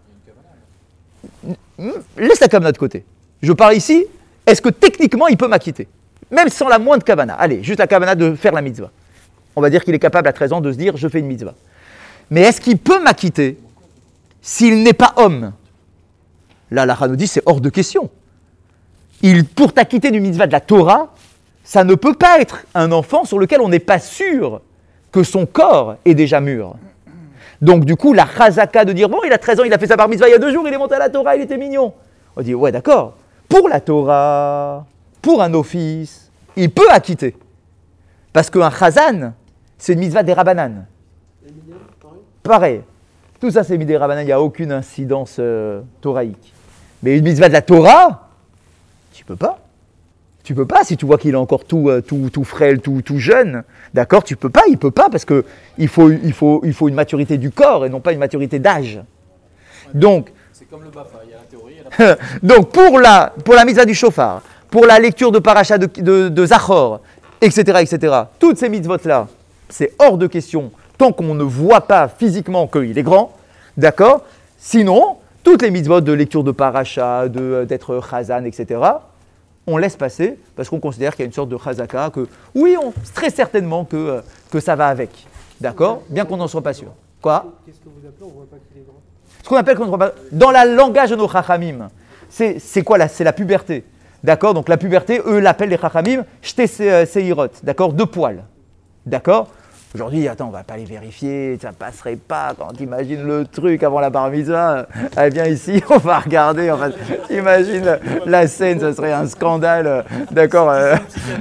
Laisse la kavana de côté. Je parle ici, est-ce que techniquement, il peut m'acquitter? Même sans la moindre kavana. Allez, juste la kavana de faire la mitzvah. On va dire qu'il est capable à treize ans de se dire, je fais une mitzvah. Mais est-ce qu'il peut m'acquitter s'il n'est pas homme? Là, la nous dit, c'est hors de question. Il, pour t'acquitter du mitzvah de la Torah, ça ne peut pas être un enfant sur lequel on n'est pas sûr que son corps est déjà mûr. Donc du coup, la chazaka de dire, bon, il a treize ans, il a fait sa bar mitzvah il y a deux jours, il est monté à la Torah, il était mignon. On dit, ouais, d'accord. Pour la Torah, pour un office, il peut acquitter. Parce qu'un chazan, c'est une mitzvah des rabbanan. Pareil. Tout ça, c'est des rabbanan, il n'y a aucune incidence euh, toraïque. Mais une mitzvah de la Torah, tu peux pas. Tu peux pas, si tu vois qu'il est encore tout, euh, tout, tout frêle, tout, tout jeune, d'accord, tu peux pas, il peut pas, parce qu'il faut, il faut, il faut une maturité du corps et non pas une maturité d'âge. Donc, c'est comme le Bafa, il y a la théorie et la donc pour la, pour la mitzvah du chauffard, pour la lecture de paracha de, de, de Zachor, et cetera, et cetera, toutes ces mitzvot-là, c'est hors de question, tant qu'on ne voit pas physiquement qu'il est grand, d'accord. Sinon, toutes les mitzvot de lecture de paracha, de, d'être chazan, et cetera, on laisse passer parce qu'on considère qu'il y a une sorte de chazaka, que oui, on, très certainement que, euh, que ça va avec. D'accord? Bien qu'on n'en soit pas sûr. Quoi? Qu'est-ce que vous appelez? On ne voit pas qu'il est grand. Ce qu'on appelle, qu'on voit pas, dans le langage de nos chachamim, c'est, c'est quoi là? C'est la puberté. D'accord? Donc la puberté, eux l'appellent les chachamim, shte seirot. D'accord? Deux poils. D'accord? Aujourd'hui, attends, on va pas les vérifier, ça passerait pas quand t'imagines le truc avant la bar mitzvah. Elle vient ici, on va regarder, on va, imagine la scène, ça serait un scandale, d'accord, euh,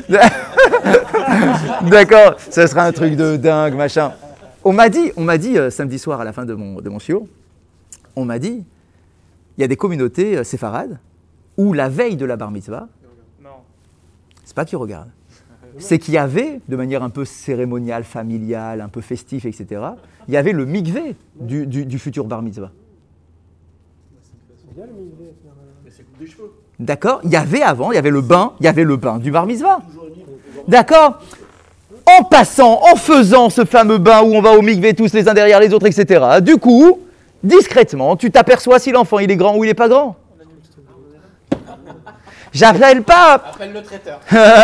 d'accord, ça serait un truc de dingue, machin. On m'a dit, on m'a dit euh, samedi soir à la fin de mon, de mon shiur, on m'a dit, il y a des communautés euh, séfarades où la veille de la bar mitzvah, Non. c'est pas qu'ils regardent. C'est qu'il y avait, de manière un peu cérémoniale, familiale, un peu festif, et cetera, il y avait le mikvé du, du, du futur bar mitzvah. C'est bien le mikvé. Mais c'est coupe des cheveux. D'accord? Il y avait avant, il y avait le bain, il y avait le bain du bar mitzvah. Toujours D'accord? En passant, en faisant ce fameux bain où on va au mikvé tous les uns derrière les autres, et cetera. Du coup, discrètement, tu t'aperçois si l'enfant il est grand ou il n'est pas grand. J'appelle pas. Appelle le traiteur.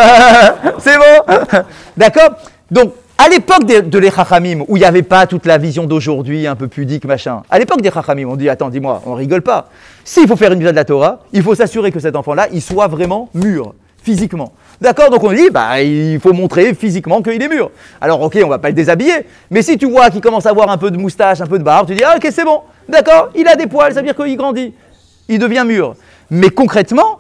C'est bon. D'accord? Donc, à l'époque de, de les Chachamim, où il n'y avait pas toute la vision d'aujourd'hui, un peu pudique, machin, à l'époque des Chachamim, on dit, attends, dis-moi, on rigole pas. S'il faut faire une mitzvah de la Torah, il faut s'assurer que cet enfant-là, il soit vraiment mûr, physiquement. D'accord? Donc on dit, bah, il faut montrer physiquement qu'il est mûr. Alors, ok, on va pas le déshabiller, mais si tu vois qu'il commence à avoir un peu de moustache, un peu de barbe, tu dis, ah, ok, c'est bon, d'accord, il a des poils, ça veut dire qu'il grandit, il devient mûr. Mais concrètement,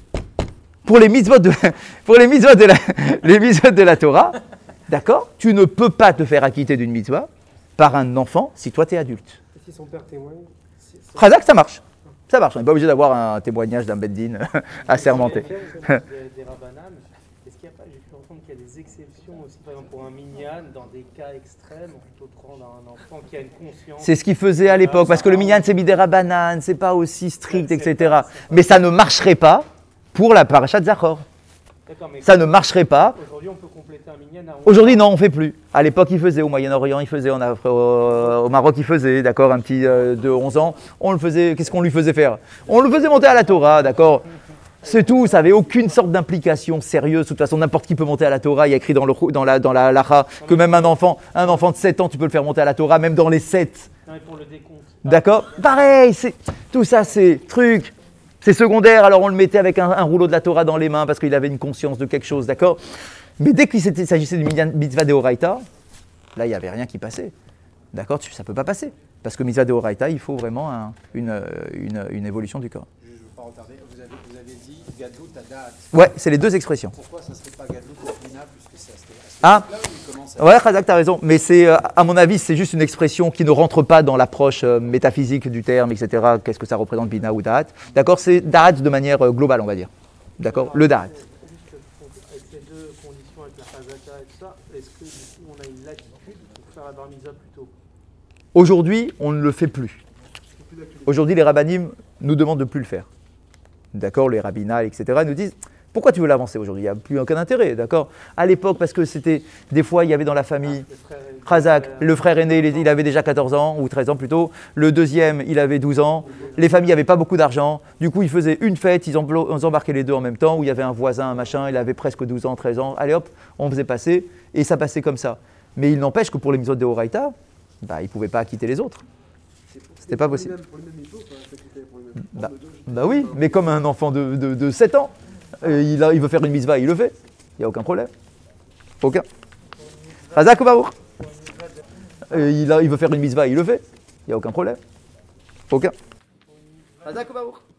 pour les mitzvot de, pour les mitzvot de la, les mitzvot de la Torah, d'accord, tu ne peux pas te faire acquitter d'une mitzvah par un enfant si toi tu es adulte. Et si son père témoigne si son- Chazak, ça marche. Ça marche. On n'est pas obligé d'avoir un témoignage d'un beddin assermenté. Des, des rabbanan, est-ce qu'il y a pas, j'ai pu entendre qu'il y a des exceptions aussi, par exemple pour un minyan, dans des cas extrêmes, on peut prendre un enfant qui a une conscience. C'est ce qu'il faisait à l'époque, parce que le minyan c'est midera banane, c'est pas aussi strict, et cetera. Mais ça ne marcherait pas pour la parashat Zachor. D'accord, mais Ça ne marcherait pas. aujourd'hui on peut compléter un minyan à onze Aujourd'hui, non, on ne fait plus. À l'époque, ils faisaient. Au Moyen-Orient, ils faisaient. En Afrique, au, au Maroc, ils faisaient. D'accord, un petit euh, de onze ans. On le faisait. Qu'est-ce qu'on lui faisait faire? On le faisait monter à la Torah, d'accord? C'est tout. Ça n'avait aucune sorte d'implication sérieuse. De toute façon, n'importe qui peut monter à la Torah. Il y a écrit dans, le, dans la dans la halacha que même un enfant, un enfant de sept ans, tu peux le faire monter à la Torah, même dans les sept. Non, mais pour le décompte. D'accord? Pareil. C'est tout ça, c'est truc. C'est secondaire, alors on le mettait avec un, un rouleau de la Torah dans les mains parce qu'il avait une conscience de quelque chose, d'accord? Mais dès qu'il s'était- s'agissait du minyan- mitzvah de Horaïta, là, il n'y avait rien qui passait. D'accord? Tu- Ça ne peut pas passer. Parce que mitzvah de Horaïta, il faut vraiment un- une, euh, une, une évolution du corps. Je ne veux pas retarder. Vous avez, vous avez dit Gadlut Adat. Ouais, c'est les deux expressions. Pourquoi ça ne serait pas Gadlut Bina puisque c'est à ce à ce Ah. là où il commence à... Ouais, Khazak, tu as raison. Mais c'est, euh, à mon avis, c'est juste une expression qui ne rentre pas dans l'approche euh, métaphysique du terme, et cetera. Qu'est-ce que ça représente, Bina ou Da'at? D'accord? C'est Da'at de manière euh, globale, on va dire. D'accord? Le Da'at. Juste avec ces deux conditions, avec la chazaka et tout ça, est-ce que du coup on a une latitude pour faire la bar mitzvah plus tôt? Aujourd'hui, on ne le fait plus. Aujourd'hui, les rabbinim nous demandent de plus le faire. D'accord? Les rabbinats, et cetera nous disent pourquoi tu veux l'avancer aujourd'hui? Il n'y a plus aucun intérêt, d'accord? À l'époque, parce que c'était des fois, il y avait dans la famille Le frère est- Khazak, le frère aîné, il il avait déjà quatorze ans, ou treize ans plutôt. Le deuxième, il avait douze ans. Les familles n'avaient pas beaucoup d'argent. Du coup, ils faisaient une fête, ils, emblo- ils embarquaient les deux en même temps, où il y avait un voisin, un machin, il avait presque douze ans, treize ans. Allez hop, on faisait passer, et ça passait comme ça. Mais il n'empêche que pour les mitzvot de Horaïta, bah, ils ne pouvaient pas quitter les autres. C'était pas possible. Pour les mêmes mitzvot, enfin, ça quittait pour les mêmes- Bah, pour les deux, bah oui, mais comme un enfant de, de, de sept ans, euh, il, a- il veut faire une mitzvah, il le fait. Il n'y a aucun problème. Aucun. Razak ou Baruch. Euh, il, a- il veut faire une mitzvah, il le fait. Il n'y a aucun problème. Aucun. Razak ou Baruch.